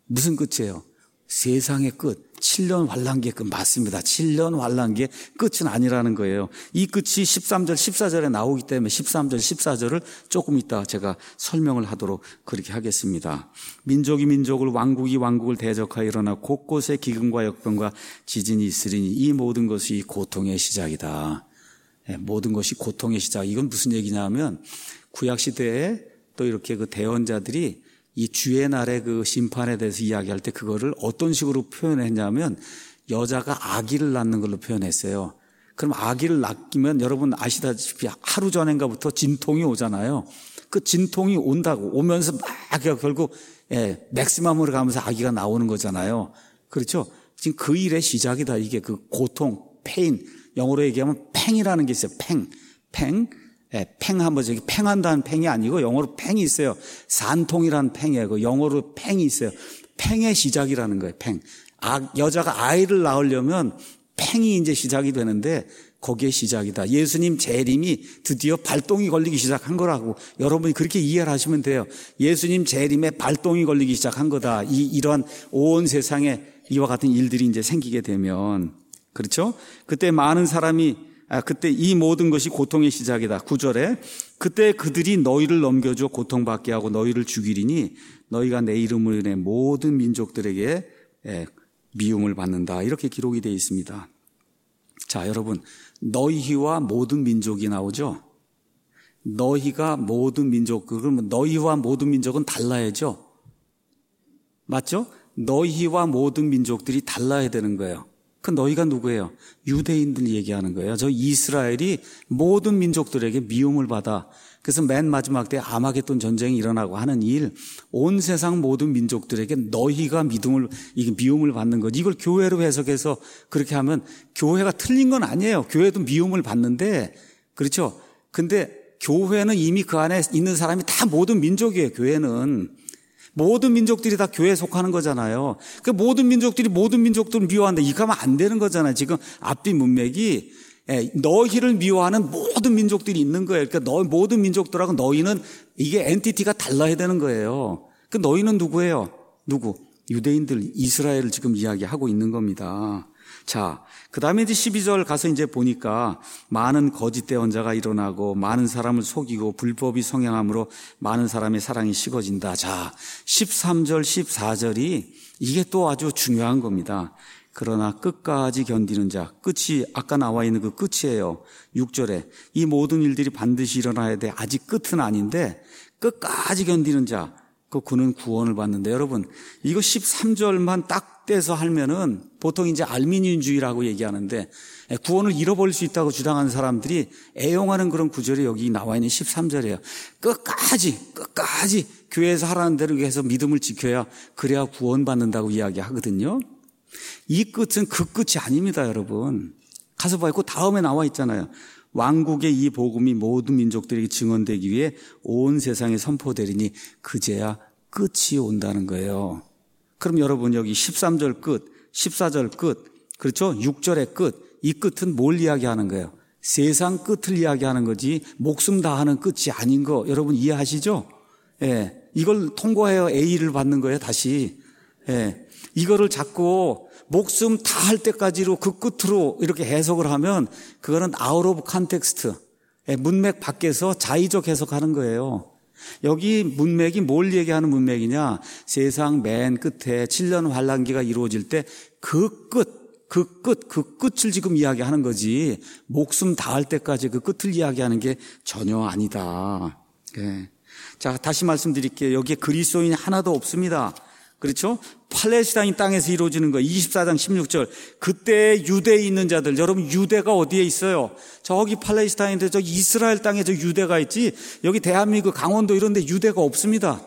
무슨 끝이에요? 세상의 끝, 7년 환란기의 끝 맞습니다. 7년 환란기의 끝은 아니라는 거예요. 이 끝이 13절, 14절에 나오기 때문에 13절, 14절을 조금 이따 제가 설명을 하도록 그렇게 하겠습니다. 민족이 민족을, 왕국이 왕국을 대적하여 일어나 곳곳에 기근과 역병과 지진이 있으리니 이 모든 것이 고통의 시작이다. 모든 것이 고통의 시작. 이건 무슨 얘기냐면 구약시대에 또 이렇게 그 대언자들이 이 주의 날의 그 심판에 대해서 이야기할 때 그거를 어떤 식으로 표현했냐면 여자가 아기를 낳는 걸로 표현했어요. 그럼 아기를 낳기면 여러분 아시다시피 하루 전인가부터 진통이 오잖아요. 그 진통이 온다고 오면서 막 결국 맥시멈으로 가면서 아기가 나오는 거잖아요. 그렇죠? 지금 그 일의 시작이다. 이게 그 고통, 페인, 영어로 얘기하면 팽이라는 게 있어요. 팽 한번 저기 팽한다는 팽이 아니고 영어로 팽이 있어요. 산통이라는 팽이에요. 영어로 팽이 있어요. 팽의 시작이라는 거예요. 팽. 여자가 아이를 낳으려면 팽이 이제 시작이 되는데 거기에 시작이다. 예수님 재림이 드디어 발동이 걸리기 시작한 거라고 여러분이 그렇게 이해를 하시면 돼요. 예수님 재림에 발동이 걸리기 시작한 거다. 이러한 온 세상에 이와 같은 일들이 이제 생기게 되면 그렇죠? 그때 많은 사람이 그때 이 모든 것이 고통의 시작이다. 9절에 그때 그들이 너희를 넘겨줘 고통받게 하고 너희를 죽이리니 너희가 내 이름으로 인해 모든 민족들에게 미움을 받는다. 이렇게 기록이 되어 있습니다. 자, 여러분 너희와 모든 민족이 나오죠. 너희가 모든 민족, 그러면 너희와 모든 민족은 달라야죠. 맞죠? 너희와 모든 민족들이 달라야 되는 거예요. 그 너희가 누구예요? 유대인들 얘기하는 거예요. 저 이스라엘이 모든 민족들에게 미움을 받아. 그래서 맨 마지막 때 아마겟돈 전쟁이 일어나고 하는 일, 온 세상 모든 민족들에게 너희가 미움을 받는 거지. 이걸 교회로 해석해서 그렇게 하면 교회가 틀린 건 아니에요. 교회도 미움을 받는데, 그렇죠? 근데 교회는 이미 그 안에 있는 사람이 다 모든 민족이에요. 교회는. 모든 민족들이 다 교회에 속하는 거잖아요. 그 모든 민족들이 모든 민족들을 미워한다. 이거 하면 안 되는 거잖아요. 지금 앞뒤 문맥이 너희를 미워하는 모든 민족들이 있는 거예요. 그러니까 모든 민족들하고 너희는 이게 엔티티가 달라야 되는 거예요. 그 너희는 누구예요? 누구? 유대인들, 이스라엘을 지금 이야기하고 있는 겁니다. 자, 그 다음에 이제 12절 가서 이제 보니까 많은 거짓 대언자가 일어나고 많은 사람을 속이고 불법이 성행함으로 많은 사람의 사랑이 식어진다. 자, 13절, 14절이 이게 또 아주 중요한 겁니다. 그러나 끝까지 견디는 자, 끝이 아까 나와 있는 그 끝이에요. 6절에 이 모든 일들이 반드시 일어나야 돼. 아직 끝은 아닌데 끝까지 견디는 자, 그는 구원을 받는데 여러분 이거 13절만 딱 떼서 하면은 보통 이제 알미니언주의라고 얘기하는데 구원을 잃어버릴 수 있다고 주장하는 사람들이 애용하는 그런 구절이 여기 나와 있는 13절이에요. 끝까지 교회에서 하라는 대로 해서 믿음을 지켜야 그래야 구원받는다고 이야기하거든요. 이 끝은 그 끝이 아닙니다, 여러분. 가서 봐요. 그 다음에 나와 있잖아요. 왕국의 이 복음이 모든 민족들에게 증언되기 위해 온 세상에 선포되리니 그제야 끝이 온다는 거예요. 그럼 여러분 여기 13절 끝, 14절 끝, 그렇죠? 6절의 끝, 이 끝은 뭘 이야기하는 거예요? 세상 끝을 이야기하는 거지 목숨 다하는 끝이 아닌 거 여러분 이해하시죠? 예, 이걸 통과해야 A를 받는 거예요, 다시. 예, 이거를 자꾸 목숨 다 할 때까지로 그 끝으로 이렇게 해석을 하면 그거는 아웃 오브 컨텍스트, 문맥 밖에서 자의적 해석하는 거예요. 여기 문맥이 뭘 얘기하는 문맥이냐? 세상 맨 끝에 7년 환란기가 이루어질 때 그 끝을 지금 이야기하는 거지 목숨 다할 때까지 그 끝을 이야기하는 게 전혀 아니다. 네. 자, 다시 말씀드릴게요. 여기에 그리스도인이 하나도 없습니다. 그렇죠? 팔레스타인 땅에서 이루어지는 거 24장 16절 그때 유대에 있는 자들 여러분 유대가 어디에 있어요? 저기 팔레스타인인데 저기 이스라엘 땅에 저 유대가 있지 여기 대한민국 강원도 이런 데 유대가 없습니다.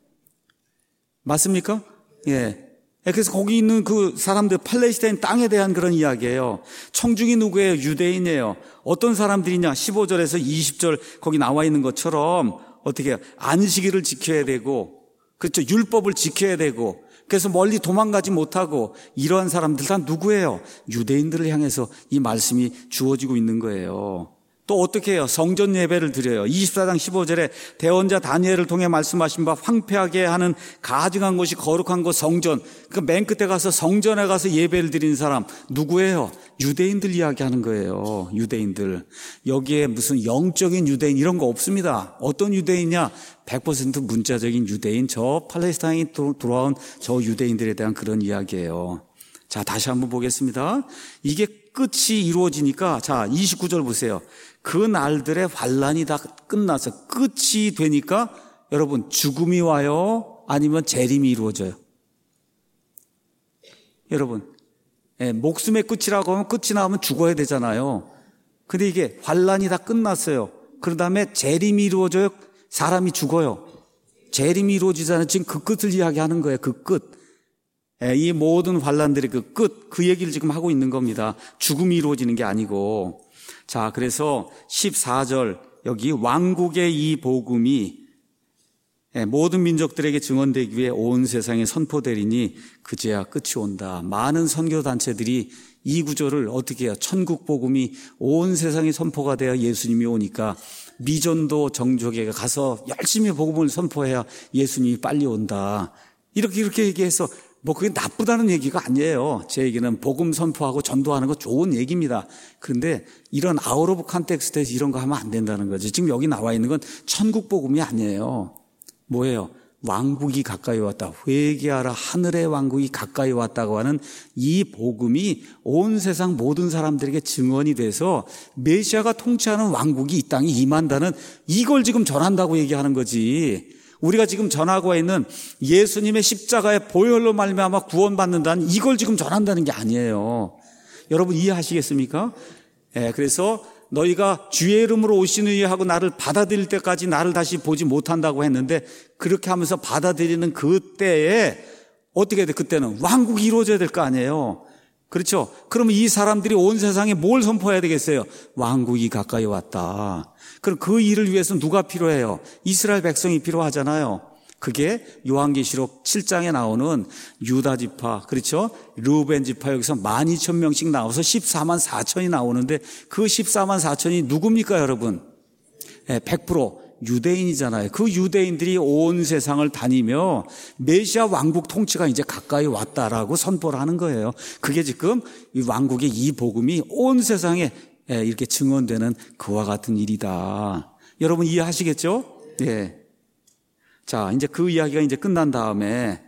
맞습니까? 예. 그래서 거기 있는 그 사람들 팔레스타인 땅에 대한 그런 이야기예요. 청중이 누구예요? 유대인이에요. 어떤 사람들이냐? 15절에서 20절 거기 나와 있는 것처럼 어떻게 해요? 안식일을 지켜야 되고 그렇죠. 율법을 지켜야 되고 그래서 멀리 도망가지 못하고 이러한 사람들 다 누구예요? 유대인들을 향해서 이 말씀이 주어지고 있는 거예요. 또 어떻게 해요? 성전 예배를 드려요. 24장 15절에 대언자 다니엘을 통해 말씀하신 바 황폐하게 하는 가증한 것이 거룩한 것 성전. 그러니까 맨 끝에 가서 성전에 가서 예배를 드리는 사람 누구예요? 유대인들 이야기하는 거예요. 유대인들. 여기에 무슨 영적인 유대인 이런 거 없습니다. 어떤 유대인이냐? 100% 문자적인 유대인, 저 팔레스타인이 돌아온 저 유대인들에 대한 그런 이야기예요. 자, 다시 한번 보겠습니다. 이게 끝이 이루어지니까, 자, 29절 보세요. 그 날들의 환란이 다 끝나서 끝이 되니까 여러분 죽음이 와요? 아니면 재림이 이루어져요? 여러분, 목숨의 끝이라고 하면 끝이 나오면 죽어야 되잖아요. 근데 이게 환란이 다 끝났어요. 그 다음에 재림이 이루어져요? 사람이 죽어요? 재림이 이루어지잖아요. 지금 그 끝을 이야기하는 거예요. 그 끝. 이 모든 환란들의 그 끝, 그 얘기를 지금 하고 있는 겁니다. 죽음이 이루어지는 게 아니고. 자, 그래서 14절 여기 왕국의 이 복음이 모든 민족들에게 증언되기 위해 온 세상에 선포되리니 그제야 끝이 온다. 많은 선교단체들이 이 구절을 어떻게 해요? 천국 복음이 온 세상에 선포가 되어 예수님이 오니까 미전도 정족에게 가서 열심히 복음을 선포해야 예수님이 빨리 온다. 이렇게 얘기해서 뭐 그게 나쁘다는 얘기가 아니에요. 제 얘기는 복음 선포하고 전도하는 거 좋은 얘기입니다. 그런데 이런 아웃 오브 컨텍스트에서 이런 거 하면 안 된다는 거죠. 지금 여기 나와 있는 건 천국 복음이 아니에요. 뭐예요? 왕국이 가까이 왔다. 회개하라 하늘의 왕국이 가까이 왔다고 하는 이 복음이 온 세상 모든 사람들에게 증언이 돼서 메시아가 통치하는 왕국이 이 땅에 임한다는 이걸 지금 전한다고 얘기하는 거지. 우리가 지금 전하고 있는 예수님의 십자가의 보혈로 말미암아 구원받는다는 이걸 지금 전한다는 게 아니에요. 여러분 이해하시겠습니까? 그래서 너희가 주의 이름으로 오시는 이에 하고 나를 받아들일 때까지 나를 다시 보지 못한다고 했는데 그렇게 하면서 받아들이는 그때에 어떻게 돼? 그때는 왕국이 이루어져야 될 거 아니에요. 그렇죠? 그러면 이 사람들이 온 세상에 뭘 선포해야 되겠어요? 왕국이 가까이 왔다. 그럼 그 일을 위해서 누가 필요해요? 이스라엘 백성이 필요하잖아요. 그게 요한계시록 7장에 나오는 유다 지파, 그렇죠? 르우벤 지파 여기서 12,000명씩 나와서 14만 4천이 나오는데 그 14만 4천이 누굽니까, 여러분? 100% 유대인이잖아요. 그 유대인들이 온 세상을 다니며 메시아 왕국 통치가 이제 가까이 왔다라고 선포를 하는 거예요. 그게 지금 이 왕국의 이 복음이 온 세상에 이렇게 증언되는 그와 같은 일이다. 여러분 이해하시겠죠? 예. 자, 이제 그 이야기가 이제 끝난 다음에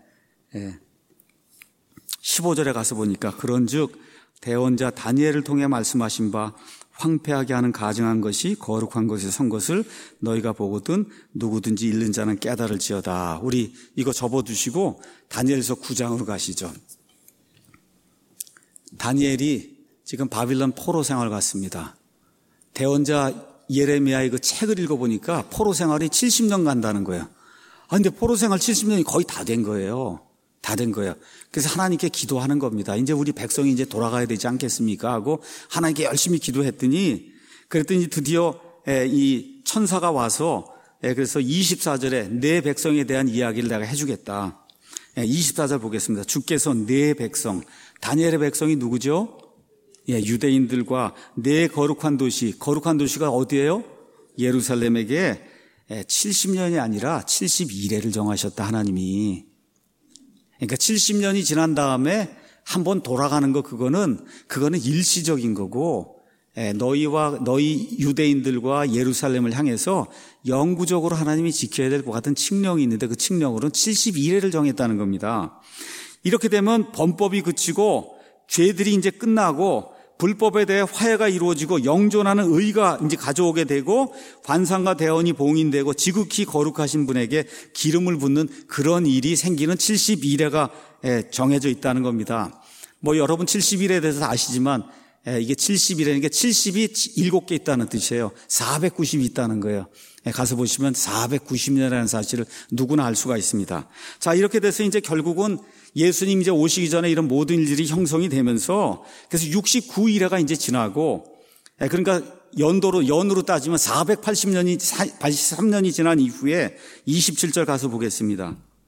15절에 가서 보니까 그런즉 대언자 다니엘을 통해 말씀하신 바 황폐하게 하는 가증한 것이 거룩한 것에 선 것을 너희가 보거든 누구든지 읽는 자는 깨달을지어다. 우리 이거 접어두시고 다니엘서 9장으로 가시죠. 다니엘이 지금 바빌론 포로 생활 갔습니다. 대언자 예레미야의 그 책을 읽어보니까 포로 생활이 70년 간다는 거예요. 근데 포로 생활 70년이 거의 다 된 거예요. 다 된 거예요. 그래서 하나님께 기도하는 겁니다. 이제 우리 백성이 이제 돌아가야 되지 않겠습니까? 하고 하나님께 열심히 기도했더니 그랬더니 드디어 이 천사가 와서 그래서 24절에 내 백성에 대한 이야기를 내가 해주겠다. 24절 보겠습니다. 주께서 내 백성, 다니엘의 백성이 누구죠? 유대인들과 내 거룩한 도시가 어디예요? 예루살렘에게 70년이 아니라 71회를 정하셨다, 하나님이. 그러니까 70년이 지난 다음에 한번 돌아가는 거, 그거는 일시적인 거고, 너희 유대인들과 예루살렘을 향해서 영구적으로 하나님이 지켜야 될 것 같은 칙령이 있는데 그 칙령으로는 71회를 정했다는 겁니다. 이렇게 되면 범법이 그치고 죄들이 이제 끝나고 불법에 대해 화해가 이루어지고 영존하는 의가 이제 가져오게 되고 관상과 대언이 봉인되고 지극히 거룩하신 분에게 기름을 붓는 그런 일이 생기는 71회가 정해져 있다는 겁니다. 뭐 여러분 71회에 대해서 아시지만 이게 71회는 게 70이 7개 있다는 뜻이에요. 490이 있다는 거예요. 가서 보시면 490년이라는 사실을 누구나 알 수가 있습니다. 자, 이렇게 돼서 이제 결국은 예수님 이제 오시기 전에 이런 모든 일들이 형성이 되면서 그래서 69일회가 이제 지나고 그러니까 연으로 따지면 483년이 지난 이후에 27절 가서 보겠습니다.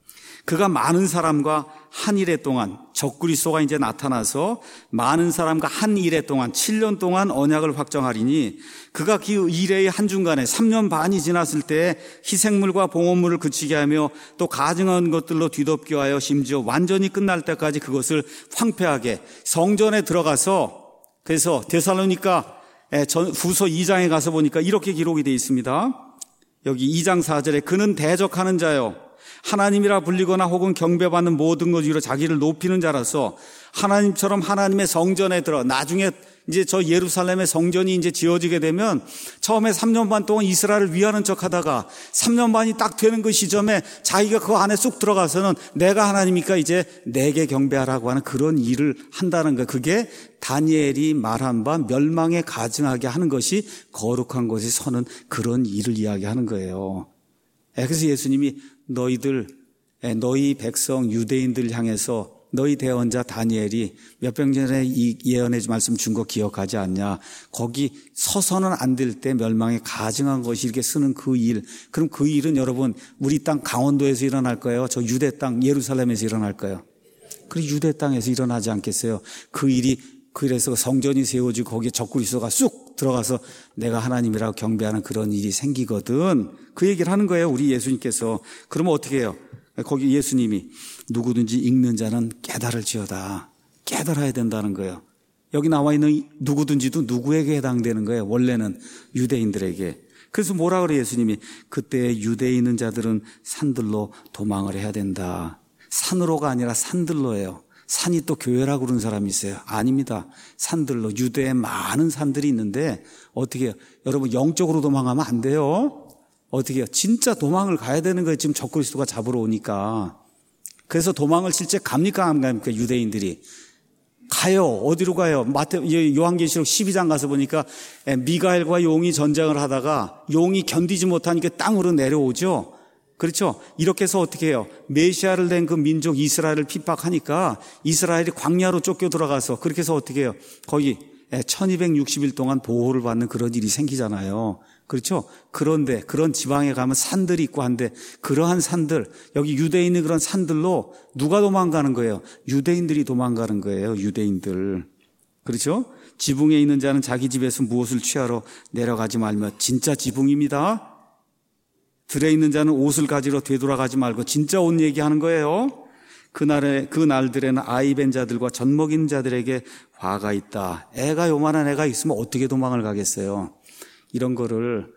그가 많은 사람과 한 일해 동안, 적그리스도가 이제 나타나서 많은 사람과 한 일해 동안 7년 동안 언약을 확정하리니 그가 그 일의 한중간에 3년 반이 지났을 때 희생물과 봉헌물을 그치게 하며 또 가증한 것들로 뒤덮게 하여 심지어 완전히 끝날 때까지 그것을 황폐하게 성전에 들어가서, 그래서 데살로니가 후서 2장에 가서 보니까 이렇게 기록이 되어 있습니다. 여기 2장 4절에 그는 대적하는 자요 하나님이라 불리거나 혹은 경배받는 모든 것 위로 자기를 높이는 자라서 하나님처럼 하나님의 성전에 들어, 나중에 이제 저 예루살렘의 성전이 이제 지어지게 되면 처음에 3년 반 동안 이스라엘을 위하는 척 하다가 3년 반이 딱 되는 그 시점에 자기가 그 안에 쑥 들어가서는 내가 하나님이니까 이제 내게 경배하라고 하는 그런 일을 한다는 거예요. 그게 다니엘이 말한 바 멸망에 가증하게 하는 것이 거룩한 것이 서는 그런 일을 이야기하는 거예요. 그래서 예수님이 너희 백성 유대인들 향해서 너희 대언자 다니엘이 몇백 년 전에 이 예언의 말씀 준 거 기억하지 않냐? 거기 서서는 안 될 때 멸망에 가증한 것이 이렇게 쓰는 그 일. 그럼 그 일은 여러분 우리 땅 강원도에서 일어날 거예요? 저 유대 땅 예루살렘에서 일어날 거예요? 그리고 유대 땅에서 일어나지 않겠어요? 그 일이, 그래서 성전이 세워지고 거기에 적그리스도가 쑥 들어가서 내가 하나님이라고 경배하는 그런 일이 생기거든. 그 얘기를 하는 거예요, 우리 예수님께서. 그러면 어떻게 해요? 거기 예수님이 누구든지 읽는 자는 깨달을지어다. 깨달아야 된다는 거예요. 여기 나와 있는 누구든지도 누구에게 해당되는 거예요. 원래는 유대인들에게. 그래서 뭐라 그래요, 예수님이? 그때 유대에 있는 자들은 산들로 도망을 해야 된다. 산으로가 아니라 산들로예요. 산이 또 교회라고 그러는 사람이 있어요. 아닙니다. 산들로. 유대에 많은 산들이 있는데 어떻게 해요? 여러분 영적으로 도망하면 안 돼요. 어떻게 해요? 진짜 도망을 가야 되는 거예요. 지금 적그리스도가 잡으러 오니까. 그래서 도망을 실제 갑니까 안 갑니까? 유대인들이. 가요. 어디로 가요? 요한계시록 12장 가서 보니까 미가엘과 용이 전쟁을 하다가 용이 견디지 못하니까 땅으로 내려오죠. 그렇죠? 이렇게 해서 어떻게 해요? 메시아를 낸 그 민족 이스라엘을 핍박하니까 이스라엘이 광야로 쫓겨 들어가서 그렇게 해서 어떻게 해요? 거기 1260일 동안 보호를 받는 그런 일이 생기잖아요. 그렇죠? 그런데 그런 지방에 가면 산들이 있고 한데 그러한 산들, 여기 유대에 있는 그런 산들로 누가 도망가는 거예요? 유대인들이 도망가는 거예요. 유대인들. 그렇죠? 지붕에 있는 자는 자기 집에서 무엇을 취하러 내려가지 말며 진짜 지붕입니다. 들에 있는 자는 옷을 가지러 되돌아가지 말고 진짜 옷 얘기하는 거예요. 그 날들에는 아이 벤 자들과 젖 먹이는 자들에게 화가 있다. 애가 요만한 애가 있으면 어떻게 도망을 가겠어요? 이런 거를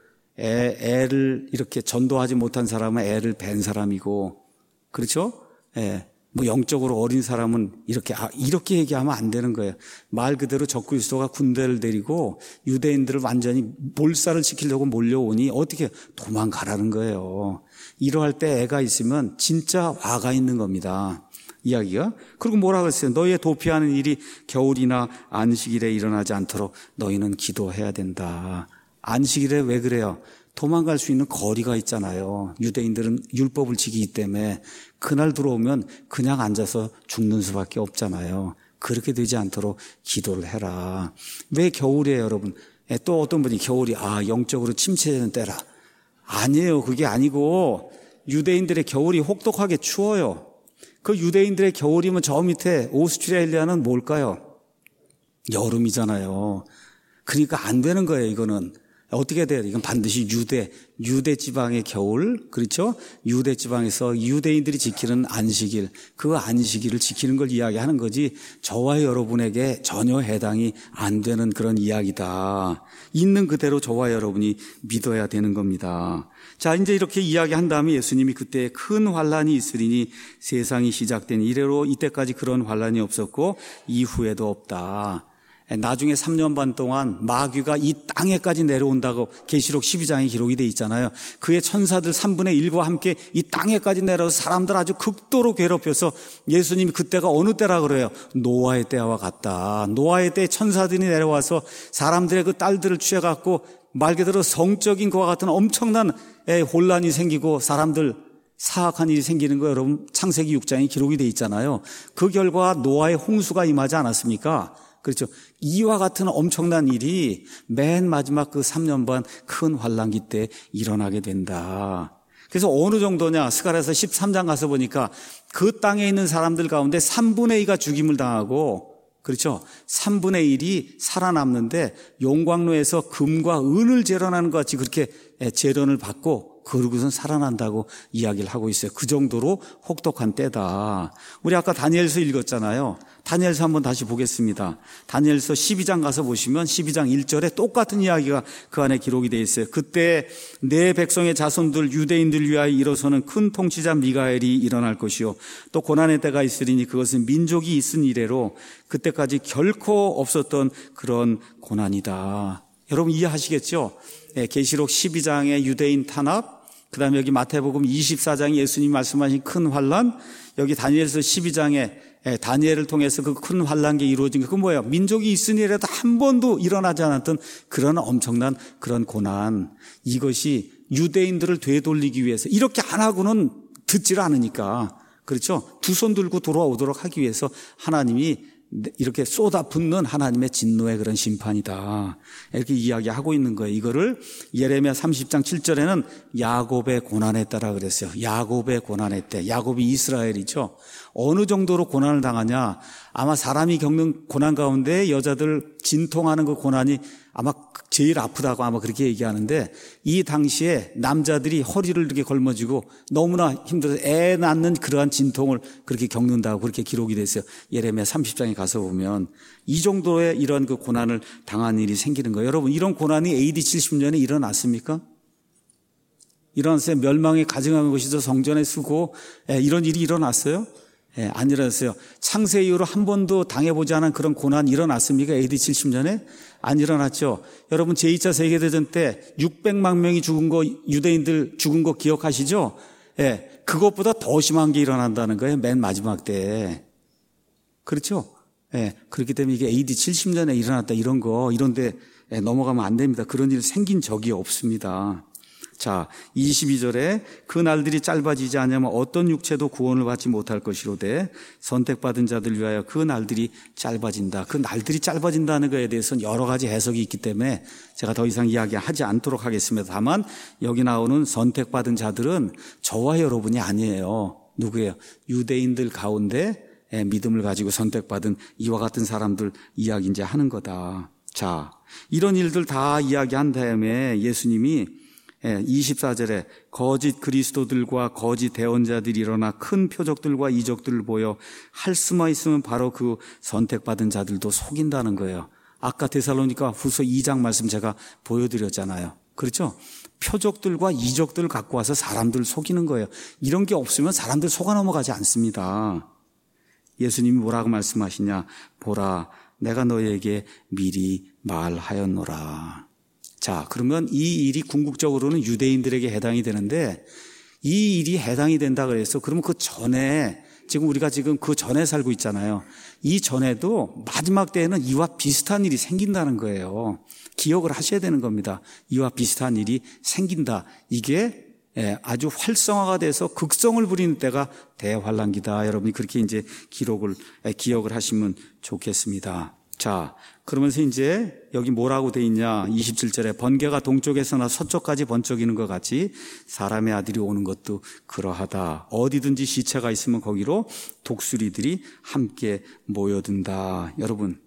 애를 이렇게 전도하지 못한 사람은 애를 벤 사람이고, 그렇죠? 뭐 영적으로 어린 사람은 이렇게 얘기하면 안 되는 거예요. 말 그대로 적그리스도가 군대를 데리고 유대인들을 완전히 몰살을 시키려고 몰려오니 어떻게 도망가라는 거예요. 이러할 때 애가 있으면 진짜 화가 있는 겁니다. 이야기가. 그리고 뭐라고 했어요? 너희의 도피하는 일이 겨울이나 안식일에 일어나지 않도록 너희는 기도해야 된다. 안식일에 왜 그래요? 도망갈 수 있는 거리가 있잖아요. 유대인들은 율법을 지키기 때문에 그날 들어오면 그냥 앉아서 죽는 수밖에 없잖아요. 그렇게 되지 않도록 기도를 해라. 왜 겨울이에요, 여러분? 또 어떤 분이 겨울이 영적으로 침체되는 때라. 아니에요. 그게 아니고 유대인들의 겨울이 혹독하게 추워요. 그 유대인들의 겨울이면 저 밑에 오스트레일리아는 뭘까요? 여름이잖아요. 그러니까 안 되는 거예요, 이거는. 어떻게 돼요? 이건 반드시 유대 지방의 겨울, 그렇죠? 유대 지방에서 유대인들이 지키는 안식일, 그 안식일을 지키는 걸 이야기하는 거지 저와 여러분에게 전혀 해당이 안 되는 그런 이야기다. 있는 그대로 저와 여러분이 믿어야 되는 겁니다. 자, 이제 이렇게 이야기한 다음에 예수님이 그때 큰 환란이 있으리니 세상이 시작된 이래로 이때까지 그런 환란이 없었고 이후에도 없다. 나중에 3년 반 동안 마귀가 이 땅에까지 내려온다고 계시록 12장에 기록이 돼 있잖아요. 그의 천사들 3분의 1과 함께 이 땅에까지 내려서 사람들 아주 극도로 괴롭혀서 예수님이 그때가 어느 때라 그래요? 노아의 때와 같다. 노아의 때 천사들이 내려와서 사람들의 그 딸들을 취해갖고 말 그대로 성적인 것과 같은 엄청난 혼란이 생기고 사람들 사악한 일이 생기는 거 여러분 창세기 6장에 기록이 돼 있잖아요. 그 결과 노아의 홍수가 임하지 않았습니까? 그렇죠. 이와 같은 엄청난 일이 맨 마지막 그 3년 반 큰 환란기 때 일어나게 된다. 그래서 어느 정도냐, 스가랴서 13장 가서 보니까 그 땅에 있는 사람들 가운데 3분의 2가 죽임을 당하고, 그렇죠? 3분의 1이 살아남는데 용광로에서 금과 은을 재련하는 것 같이 그렇게 재련을 받고 그러고선 살아난다고 이야기를 하고 있어요. 그 정도로 혹독한 때다. 우리 아까 다니엘서 읽었잖아요. 다니엘서 한번 다시 보겠습니다. 다니엘서 12장 가서 보시면 12장 1절에 똑같은 이야기가 그 안에 기록이 되어 있어요. 그때 내 백성의 자손들 유대인들 위하여 일어서는 큰 통치자 미가엘이 일어날 것이요 또 고난의 때가 있으리니 그것은 민족이 있은 이래로 그때까지 결코 없었던 그런 고난이다. 여러분 이해하시겠죠? 계시록 12장의 유대인 탄압, 그 다음에 여기 마태복음 24장에 예수님이 말씀하신 큰 환란, 여기 다니엘서 12장에 다니엘을 통해서 그 큰 환란이 이루어진 게 그건 뭐예요? 민족이 있으니라도 한 번도 일어나지 않았던 그런 엄청난 그런 고난. 이것이 유대인들을 되돌리기 위해서 이렇게 안 하고는 듣질 않으니까, 그렇죠? 두 손 들고 돌아오도록 하기 위해서 하나님이 이렇게 쏟아붓는 하나님의 진노의 그런 심판이다. 이렇게 이야기하고 있는 거예요. 이거를 예레미야 30장 7절에는 야곱의 고난에 따라 그랬어요. 야곱의 고난의 때. 야곱이 이스라엘이죠. 어느 정도로 고난을 당하냐. 아마 사람이 겪는 고난 가운데 여자들 진통하는 그 고난이 아마 제일 아프다고 아마 그렇게 얘기하는데 이 당시에 남자들이 허리를 이렇게 걸머쥐고 너무나 힘들어서 애 낳는 그러한 진통을 그렇게 겪는다고 그렇게 기록이 됐어요. 예레미야 30장에 가서 보면 이 정도의 이런 그 고난을 당한 일이 생기는 거예요. 여러분 이런 고난이 AD 70년에 일어났습니까? 일어났어요. 멸망에 가증한 것이죠. 성전에 쓰고 이런 일이 일어났어요? 안 일어났어요. 창세 이후로 한 번도 당해보지 않은 그런 고난 일어났습니까? AD 70년에? 안 일어났죠. 여러분 제2차 세계대전 때 600만 명이 죽은 거, 유대인들 죽은 거 기억하시죠? 그것보다 더 심한 게 일어난다는 거예요. 맨 마지막 때. 그렇죠? 그렇기 때문에 이게 AD 70년에 일어났다 이런 거, 이런데 넘어가면 안 됩니다. 그런 일 생긴 적이 없습니다. 자, 22절에 그 날들이 짧아지지 않으면 어떤 육체도 구원을 받지 못할 것이로되 선택받은 자들 위하여 그 날들이 짧아진다. 그 날들이 짧아진다는 것에 대해서는 여러 가지 해석이 있기 때문에 제가 더 이상 이야기하지 않도록 하겠습니다. 다만 여기 나오는 선택받은 자들은 저와 여러분이 아니에요. 누구예요? 유대인들 가운데 믿음을 가지고 선택받은 이와 같은 사람들 이야기 이제 하는 거다. 자, 이런 일들 다 이야기한 다음에 예수님이 24절에 거짓 그리스도들과 거짓 대언자들이 일어나 큰 표적들과 이적들을 보여 할 수만 있으면 바로 그 선택받은 자들도 속인다는 거예요. 아까 데살로니가 후서 2장 말씀 제가 보여드렸잖아요. 그렇죠? 표적들과 이적들을 갖고 와서 사람들을 속이는 거예요. 이런 게 없으면 사람들 속아 넘어가지 않습니다. 예수님이 뭐라고 말씀하시냐? 보라, 내가 너희에게 미리 말하였노라. 자, 그러면 이 일이 궁극적으로는 유대인들에게 해당이 되는데 이 일이 해당이 된다 그래서 그러면 그 전에 우리가 지금 그 전에 살고 있잖아요. 이 전에도 마지막 때에는 이와 비슷한 일이 생긴다는 거예요. 기억을 하셔야 되는 겁니다. 이와 비슷한 일이 생긴다. 이게 아주 활성화가 돼서 극성을 부리는 때가 대환란기다. 여러분이 그렇게 이제 기억을 하시면 좋겠습니다. 자, 그러면서 이제 여기 뭐라고 돼 있냐? 27절에 번개가 동쪽에서나 서쪽까지 번쩍이는 것 같이 사람의 아들이 오는 것도 그러하다. 어디든지 시체가 있으면 거기로 독수리들이 함께 모여든다. 여러분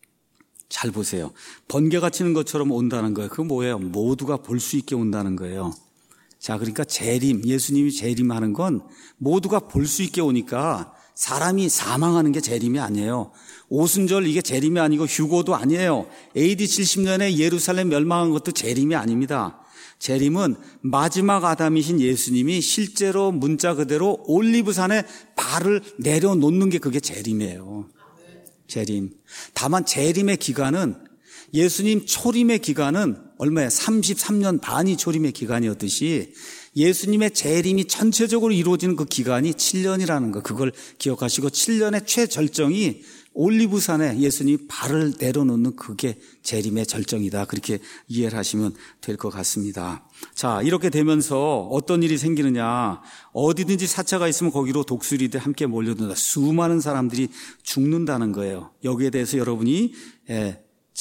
잘 보세요. 번개가 치는 것처럼 온다는 거예요. 그거 뭐예요? 모두가 볼 수 있게 온다는 거예요. 자, 그러니까 재림, 예수님이 재림하는 건 모두가 볼 수 있게 오니까 사람이 사망하는 게 재림이 아니에요. 오순절 이게 재림이 아니고 휴고도 아니에요. AD 70년에 예루살렘 멸망한 것도 재림이 아닙니다. 재림은 마지막 아담이신 예수님이 실제로 문자 그대로 올리브산에 발을 내려놓는 게 그게 재림이에요. 재림. 다만 재림의 기간은 예수님 초림의 기간은 얼마예요? 33년 반이 초림의 기간이었듯이 예수님의 재림이 전체적으로 이루어지는 그 기간이 7년이라는 거, 그걸 기억하시고 7년의 최절정이 올리브산에 예수님이 발을 내려놓는 그게 재림의 절정이다. 그렇게 이해를 하시면 될 것 같습니다. 자, 이렇게 되면서 어떤 일이 생기느냐. 어디든지 사체가 있으면 거기로 독수리들 함께 몰려든다. 수많은 사람들이 죽는다는 거예요. 여기에 대해서 여러분이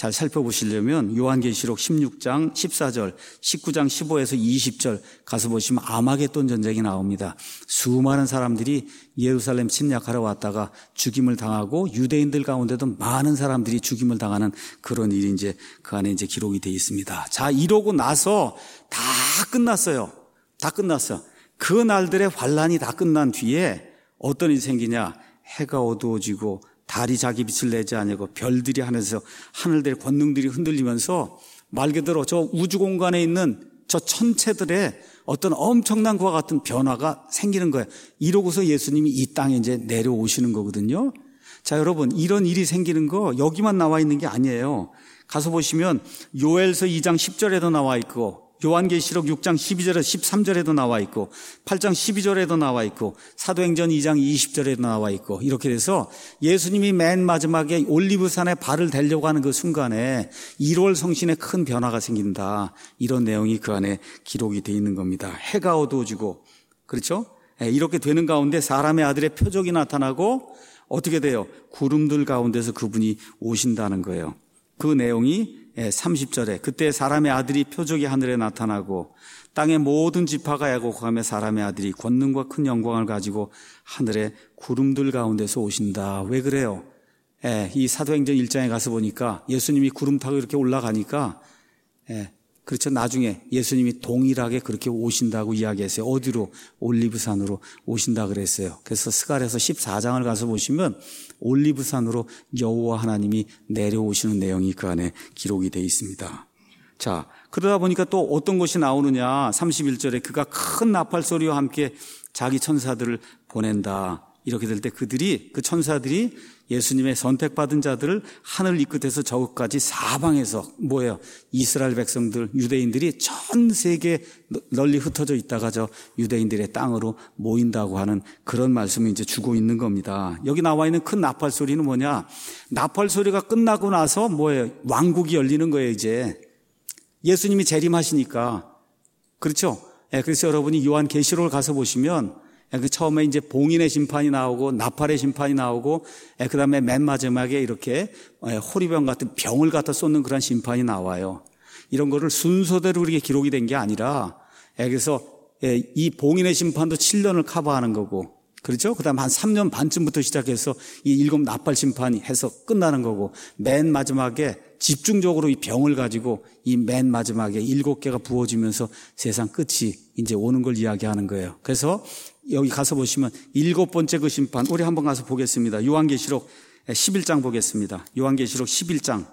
잘 살펴보시려면 요한계시록 16장 14절, 19장 15에서 20절 가서 보시면 아마겟돈 전쟁이 나옵니다. 수많은 사람들이 예루살렘 침략하러 왔다가 죽임을 당하고 유대인들 가운데도 많은 사람들이 죽임을 당하는 그런 일이 이제 그 안에 이제 기록이 되어 있습니다. 자, 이러고 나서 다 끝났어요. 다 끝났어. 그 날들의 환란이 다 끝난 뒤에 어떤 일이 생기냐? 해가 어두워지고 달이 자기 빛을 내지 아니하고 별들이 하늘에서 하늘들의 권능들이 흔들리면서 말 그대로 저 우주 공간에 있는 저 천체들의 어떤 엄청난 것과 같은 변화가 생기는 거예요. 이러고서 예수님이 이 땅에 이제 내려오시는 거거든요. 자, 여러분, 이런 일이 생기는 거 여기만 나와 있는 게 아니에요. 가서 보시면 요엘서 2장 10절에도 나와 있고 요한계시록 6장 12절에서 13절에도 나와 있고 8장 12절에도 나와 있고 사도행전 2장 20절에도 나와 있고 이렇게 돼서 예수님이 맨 마지막에 올리브산에 발을 대려고 하는 그 순간에 1월 성신에 큰 변화가 생긴다. 이런 내용이 그 안에 기록이 되어 있는 겁니다. 해가 어두워지고 그렇죠? 이렇게 되는 가운데 사람의 아들의 표적이 나타나고 어떻게 돼요? 구름들 가운데서 그분이 오신다는 거예요. 그 내용이 30절에 그때 사람의 아들이 표적이 하늘에 나타나고 땅의 모든 지파가 애곡하며 사람의 아들이 권능과 큰 영광을 가지고 하늘에 구름들 가운데서 오신다. 왜 그래요? 이 사도행전 1장에 가서 보니까 예수님이 구름 타고 이렇게 올라가니까 그렇죠. 나중에 예수님이 동일하게 그렇게 오신다고 이야기했어요. 어디로? 올리브산으로 오신다 그랬어요. 그래서 스가랴서 14장을 가서 보시면 올리브산으로 여호와 하나님이 내려오시는 내용이 그 안에 기록이 되어 있습니다. 자, 그러다 보니까 또 어떤 것이 나오느냐. 31절에 그가 큰 나팔 소리와 함께 자기 천사들을 보낸다. 이렇게 될 때 그들이 그 천사들이 예수님의 선택받은 자들을 하늘 이 끝에서 저 끝까지 사방에서 뭐예요? 이스라엘 백성들, 유대인들이 전 세계 널리 흩어져 있다가 저 유대인들의 땅으로 모인다고 하는 그런 말씀을 이제 주고 있는 겁니다. 여기 나와 있는 큰 나팔 소리는 뭐냐? 나팔 소리가 끝나고 나서 뭐예요? 왕국이 열리는 거예요, 이제. 예수님이 재림하시니까. 그렇죠? 그래서 여러분이 요한계시록을 가서 보시면 그 처음에 이제 봉인의 심판이 나오고 나팔의 심판이 나오고 그 다음에 맨 마지막에 이렇게 호리병 같은 병을 갖다 쏟는 그런 심판이 나와요. 이런 거를 순서대로 이렇게 기록이 된 게 아니라 그래서 이 봉인의 심판도 7년을 커버하는 거고 그렇죠? 그 다음에 한 3년 반쯤부터 시작해서 이 7 나팔 심판이 해서 끝나는 거고 맨 마지막에 집중적으로 이 병을 가지고 이 맨 마지막에 7개가 부어지면서 세상 끝이 이제 오는 걸 이야기하는 거예요. 그래서 여기 가서 보시면 7번째 그 심판, 우리 한번 가서 보겠습니다. 요한계시록 11장 보겠습니다. 요한계시록 11장.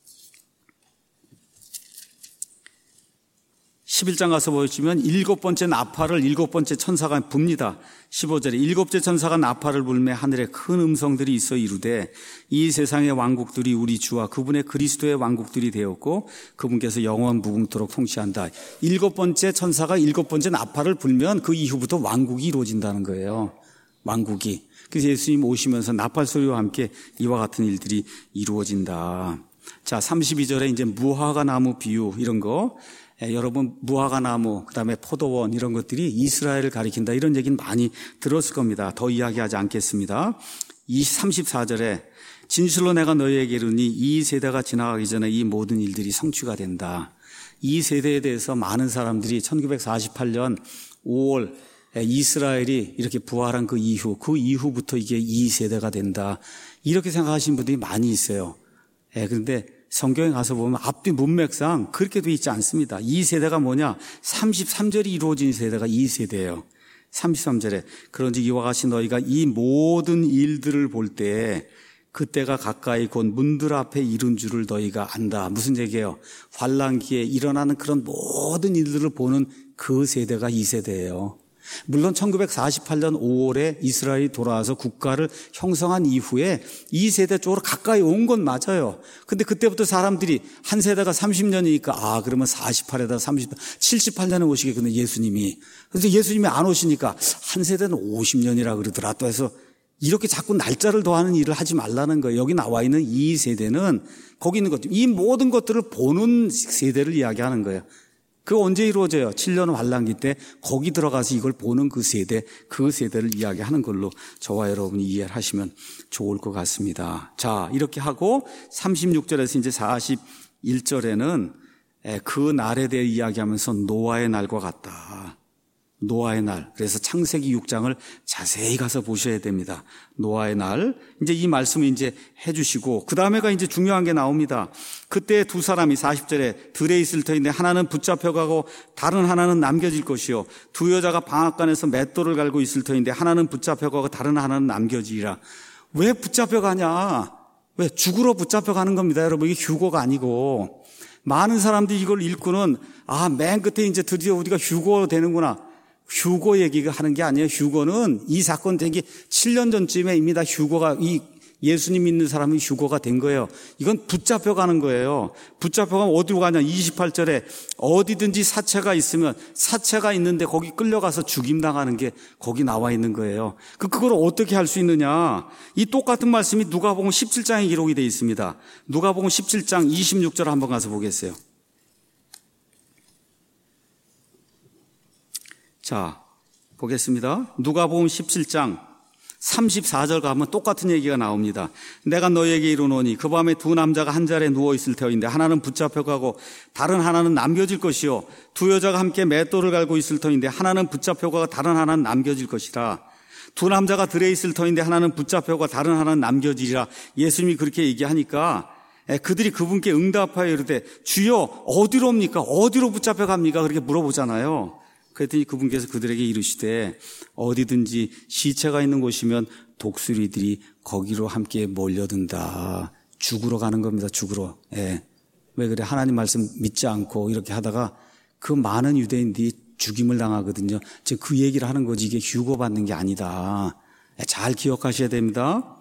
11장 가서 보시면 7번째 나팔을 7번째 천사가 붑니다. 15절에 7째 천사가 나팔을 불매 하늘에 큰 음성들이 있어 이르되 이 세상의 왕국들이 우리 주와 그분의 그리스도의 왕국들이 되었고 그분께서 영원 무궁토록 통치한다. 7번째 천사가 7번째 나팔을 불면 그 이후부터 왕국이 이루어진다는 거예요. 왕국이. 그래서 예수님 오시면서 나팔 소리와 함께 이와 같은 일들이 이루어진다. 자, 32절에 이제 무화과 나무 비유 이런 거 여러분 무화과 나무 그다음에 포도원 이런 것들이 이스라엘을 가리킨다 이런 얘기는 많이 들었을 겁니다. 더 이야기하지 않겠습니다. 34절에 진실로 내가 너희에게 이르니 이 세대가 지나가기 전에 이 모든 일들이 성취가 된다. 이 세대에 대해서 많은 사람들이 1948년 5월 이스라엘이 이렇게 부활한 그 이후부터 이게 이 세대가 된다. 이렇게 생각하시는 분들이 많이 있어요. 그런데 성경에 가서 보면 앞뒤 문맥상 그렇게 돼 있지 않습니다. 이 세대가 뭐냐? 33절이 이루어진 세대가 이 세대예요. 33절에 그런즉 이와 같이 너희가 이 모든 일들을 볼 때 그때가 가까이 곧 문들 앞에 이른 줄을 너희가 안다. 무슨 얘기예요? 환란기에 일어나는 그런 모든 일들을 보는 그 세대가 이 세대예요. 물론 1948년 5월에 이스라엘이 돌아와서 국가를 형성한 이후에 이 세대 쪽으로 가까이 온 건 맞아요. 근데 그때부터 사람들이 한 세대가 30년이니까 그러면 48에다 78년에 오시겠군요, 예수님이. 그래서 예수님이 안 오시니까 한 세대는 50년이라 그러더라. 또 해서 이렇게 자꾸 날짜를 더하는 일을 하지 말라는 거예요. 여기 나와 있는 이 세대는 거기 있는 것들, 이 모든 것들을 보는 세대를 이야기하는 거예요. 그거 언제 이루어져요? 7년 환란기 때 거기 들어가서 이걸 보는 그 세대를 이야기하는 걸로 저와 여러분이 이해를 하시면 좋을 것 같습니다. 자, 이렇게 하고 36절에서 이제 41절에는 그 날에 대해 이야기하면서 노아의 날과 같다. 노아의 날. 그래서 창세기 6장을 자세히 가서 보셔야 됩니다. 노아의 날. 이제 이 말씀을 이제 해주시고, 그 다음에가 이제 중요한 게 나옵니다. 그때 두 사람이 40절에 들에 있을 터인데 하나는 붙잡혀가고 다른 하나는 남겨질 것이요. 두 여자가 방앗간에서 맷돌을 갈고 있을 터인데 하나는 붙잡혀가고 다른 하나는 남겨지리라. 왜 붙잡혀가냐? 왜? 죽으러 붙잡혀가는 겁니다. 여러분, 이게 휴거가 아니고. 많은 사람들이 이걸 읽고는, 맨 끝에 이제 드디어 우리가 휴거 되는구나. 휴거 얘기가 하는 게 아니에요. 휴거는 이 사건 되기 7년 전쯤에입니다. 휴거가, 이 예수님 믿는 사람이 휴거가 된 거예요. 이건 붙잡혀가는 거예요. 붙잡혀가면 어디로 가냐? 28절에 어디든지 사체가 있으면, 사체가 있는데 거기 끌려가서 죽임당하는 게 거기 나와 있는 거예요. 그걸 어떻게 할 수 있느냐? 이 똑같은 말씀이 누가복음 17장에 기록이 되어 있습니다. 누가복음 17장 26절 한번 가서 보겠어요. 자, 보겠습니다. 누가복음 17장 34절 가면 똑같은 얘기가 나옵니다. 내가 너에게 이르노니 그 밤에 두 남자가 한 자리에 누워있을 터인데 하나는 붙잡혀가고 다른 하나는 남겨질 것이요. 두 여자가 함께 맷돌을 갈고 있을 터인데 하나는 붙잡혀가고 다른 하나는 남겨질 것이라. 두 남자가 들에 있을 터인데 하나는 붙잡혀가고 다른 하나는 남겨지리라. 예수님이 그렇게 얘기하니까 그들이 그분께 응답하여 이르되 주여 어디로 옵니까? 어디로 붙잡혀갑니까? 그렇게 물어보잖아요. 그랬더니 그분께서 그들에게 이르시되 어디든지 시체가 있는 곳이면 독수리들이 거기로 함께 몰려든다. 죽으러 가는 겁니다. 죽으러. 왜 그래? 하나님 말씀 믿지 않고 이렇게 하다가 그 많은 유대인들이 죽임을 당하거든요. 즉 그 얘기를 하는 거지 이게 휴거받는 게 아니다. 잘 기억하셔야 됩니다.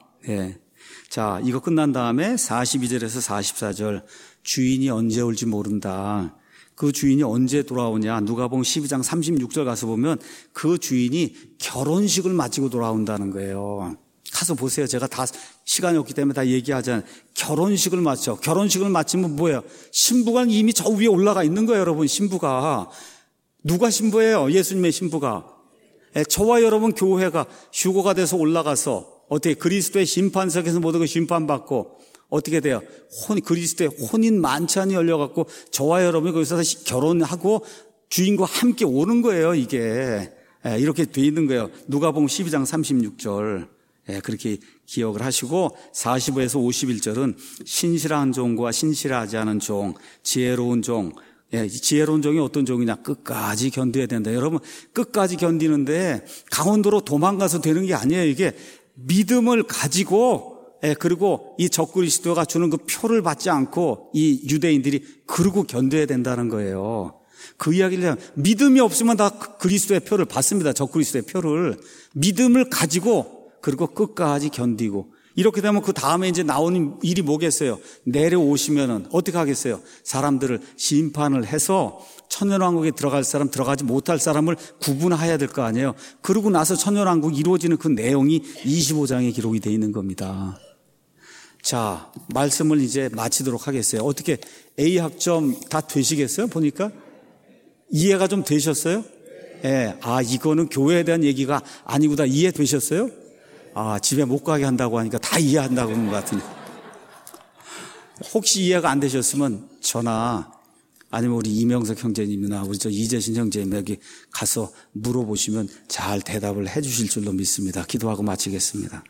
자, 이거 끝난 다음에 42절에서 44절 주인이 언제 올지 모른다. 그 주인이 언제 돌아오냐? 누가복음 12장 36절 가서 보면 그 주인이 결혼식을 마치고 돌아온다는 거예요. 가서 보세요. 제가 다 시간이 없기 때문에 다 얘기하잖아요. 결혼식을 마쳐. 결혼식을 마치면 뭐예요? 신부가 이미 저 위에 올라가 있는 거예요, 여러분. 신부가. 누가 신부예요? 예수님의 신부가. 저와 여러분 교회가 휴거가 돼서 올라가서 어떻게 그리스도의 심판석에서 모두 그 심판받고 어떻게 돼요? 그리스도의 혼인 만찬이 열려갖고 저와 여러분이 거기서 결혼하고 주인과 함께 오는 거예요, 이게. 이렇게 돼 있는 거예요. 누가복음 12장 36절. 그렇게 기억을 하시고 45에서 51절은 신실한 종과 신실하지 않은 종, 지혜로운 종. 지혜로운 종이 어떤 종이냐? 끝까지 견뎌야 된다. 여러분, 끝까지 견디는데 강원도로 도망가서 되는 게 아니에요. 이게 믿음을 가지고 그리고 이 적그리스도가 주는 그 표를 받지 않고 이 유대인들이 그러고 견뎌야 된다는 거예요. 그 이야기를 하면 믿음이 없으면 다 그리스도의 표를 받습니다. 적그리스도의 표를. 믿음을 가지고 그리고 끝까지 견디고 이렇게 되면 그 다음에 이제 나오는 일이 뭐겠어요? 내려오시면은 어떻게 하겠어요? 사람들을 심판을 해서 천년왕국에 들어갈 사람, 들어가지 못할 사람을 구분해야 될 거 아니에요. 그러고 나서 천년왕국이 이루어지는 그 내용이 25장에 기록이 되어 있는 겁니다. 자, 말씀을 이제 마치도록 하겠어요. 어떻게 A 학점 다 되시겠어요? 보니까 이해가 좀 되셨어요? 이거는 교회에 대한 얘기가 아니구나. 이해되셨어요? 집에 못 가게 한다고 하니까 다 이해한다고 그러는 것 같은데. 혹시 이해가 안 되셨으면 저나 아니면 우리 이명석 형제님이나 우리 이재신 형제님에게 가서 물어보시면 잘 대답을 해 주실 줄로 믿습니다. 기도하고 마치겠습니다.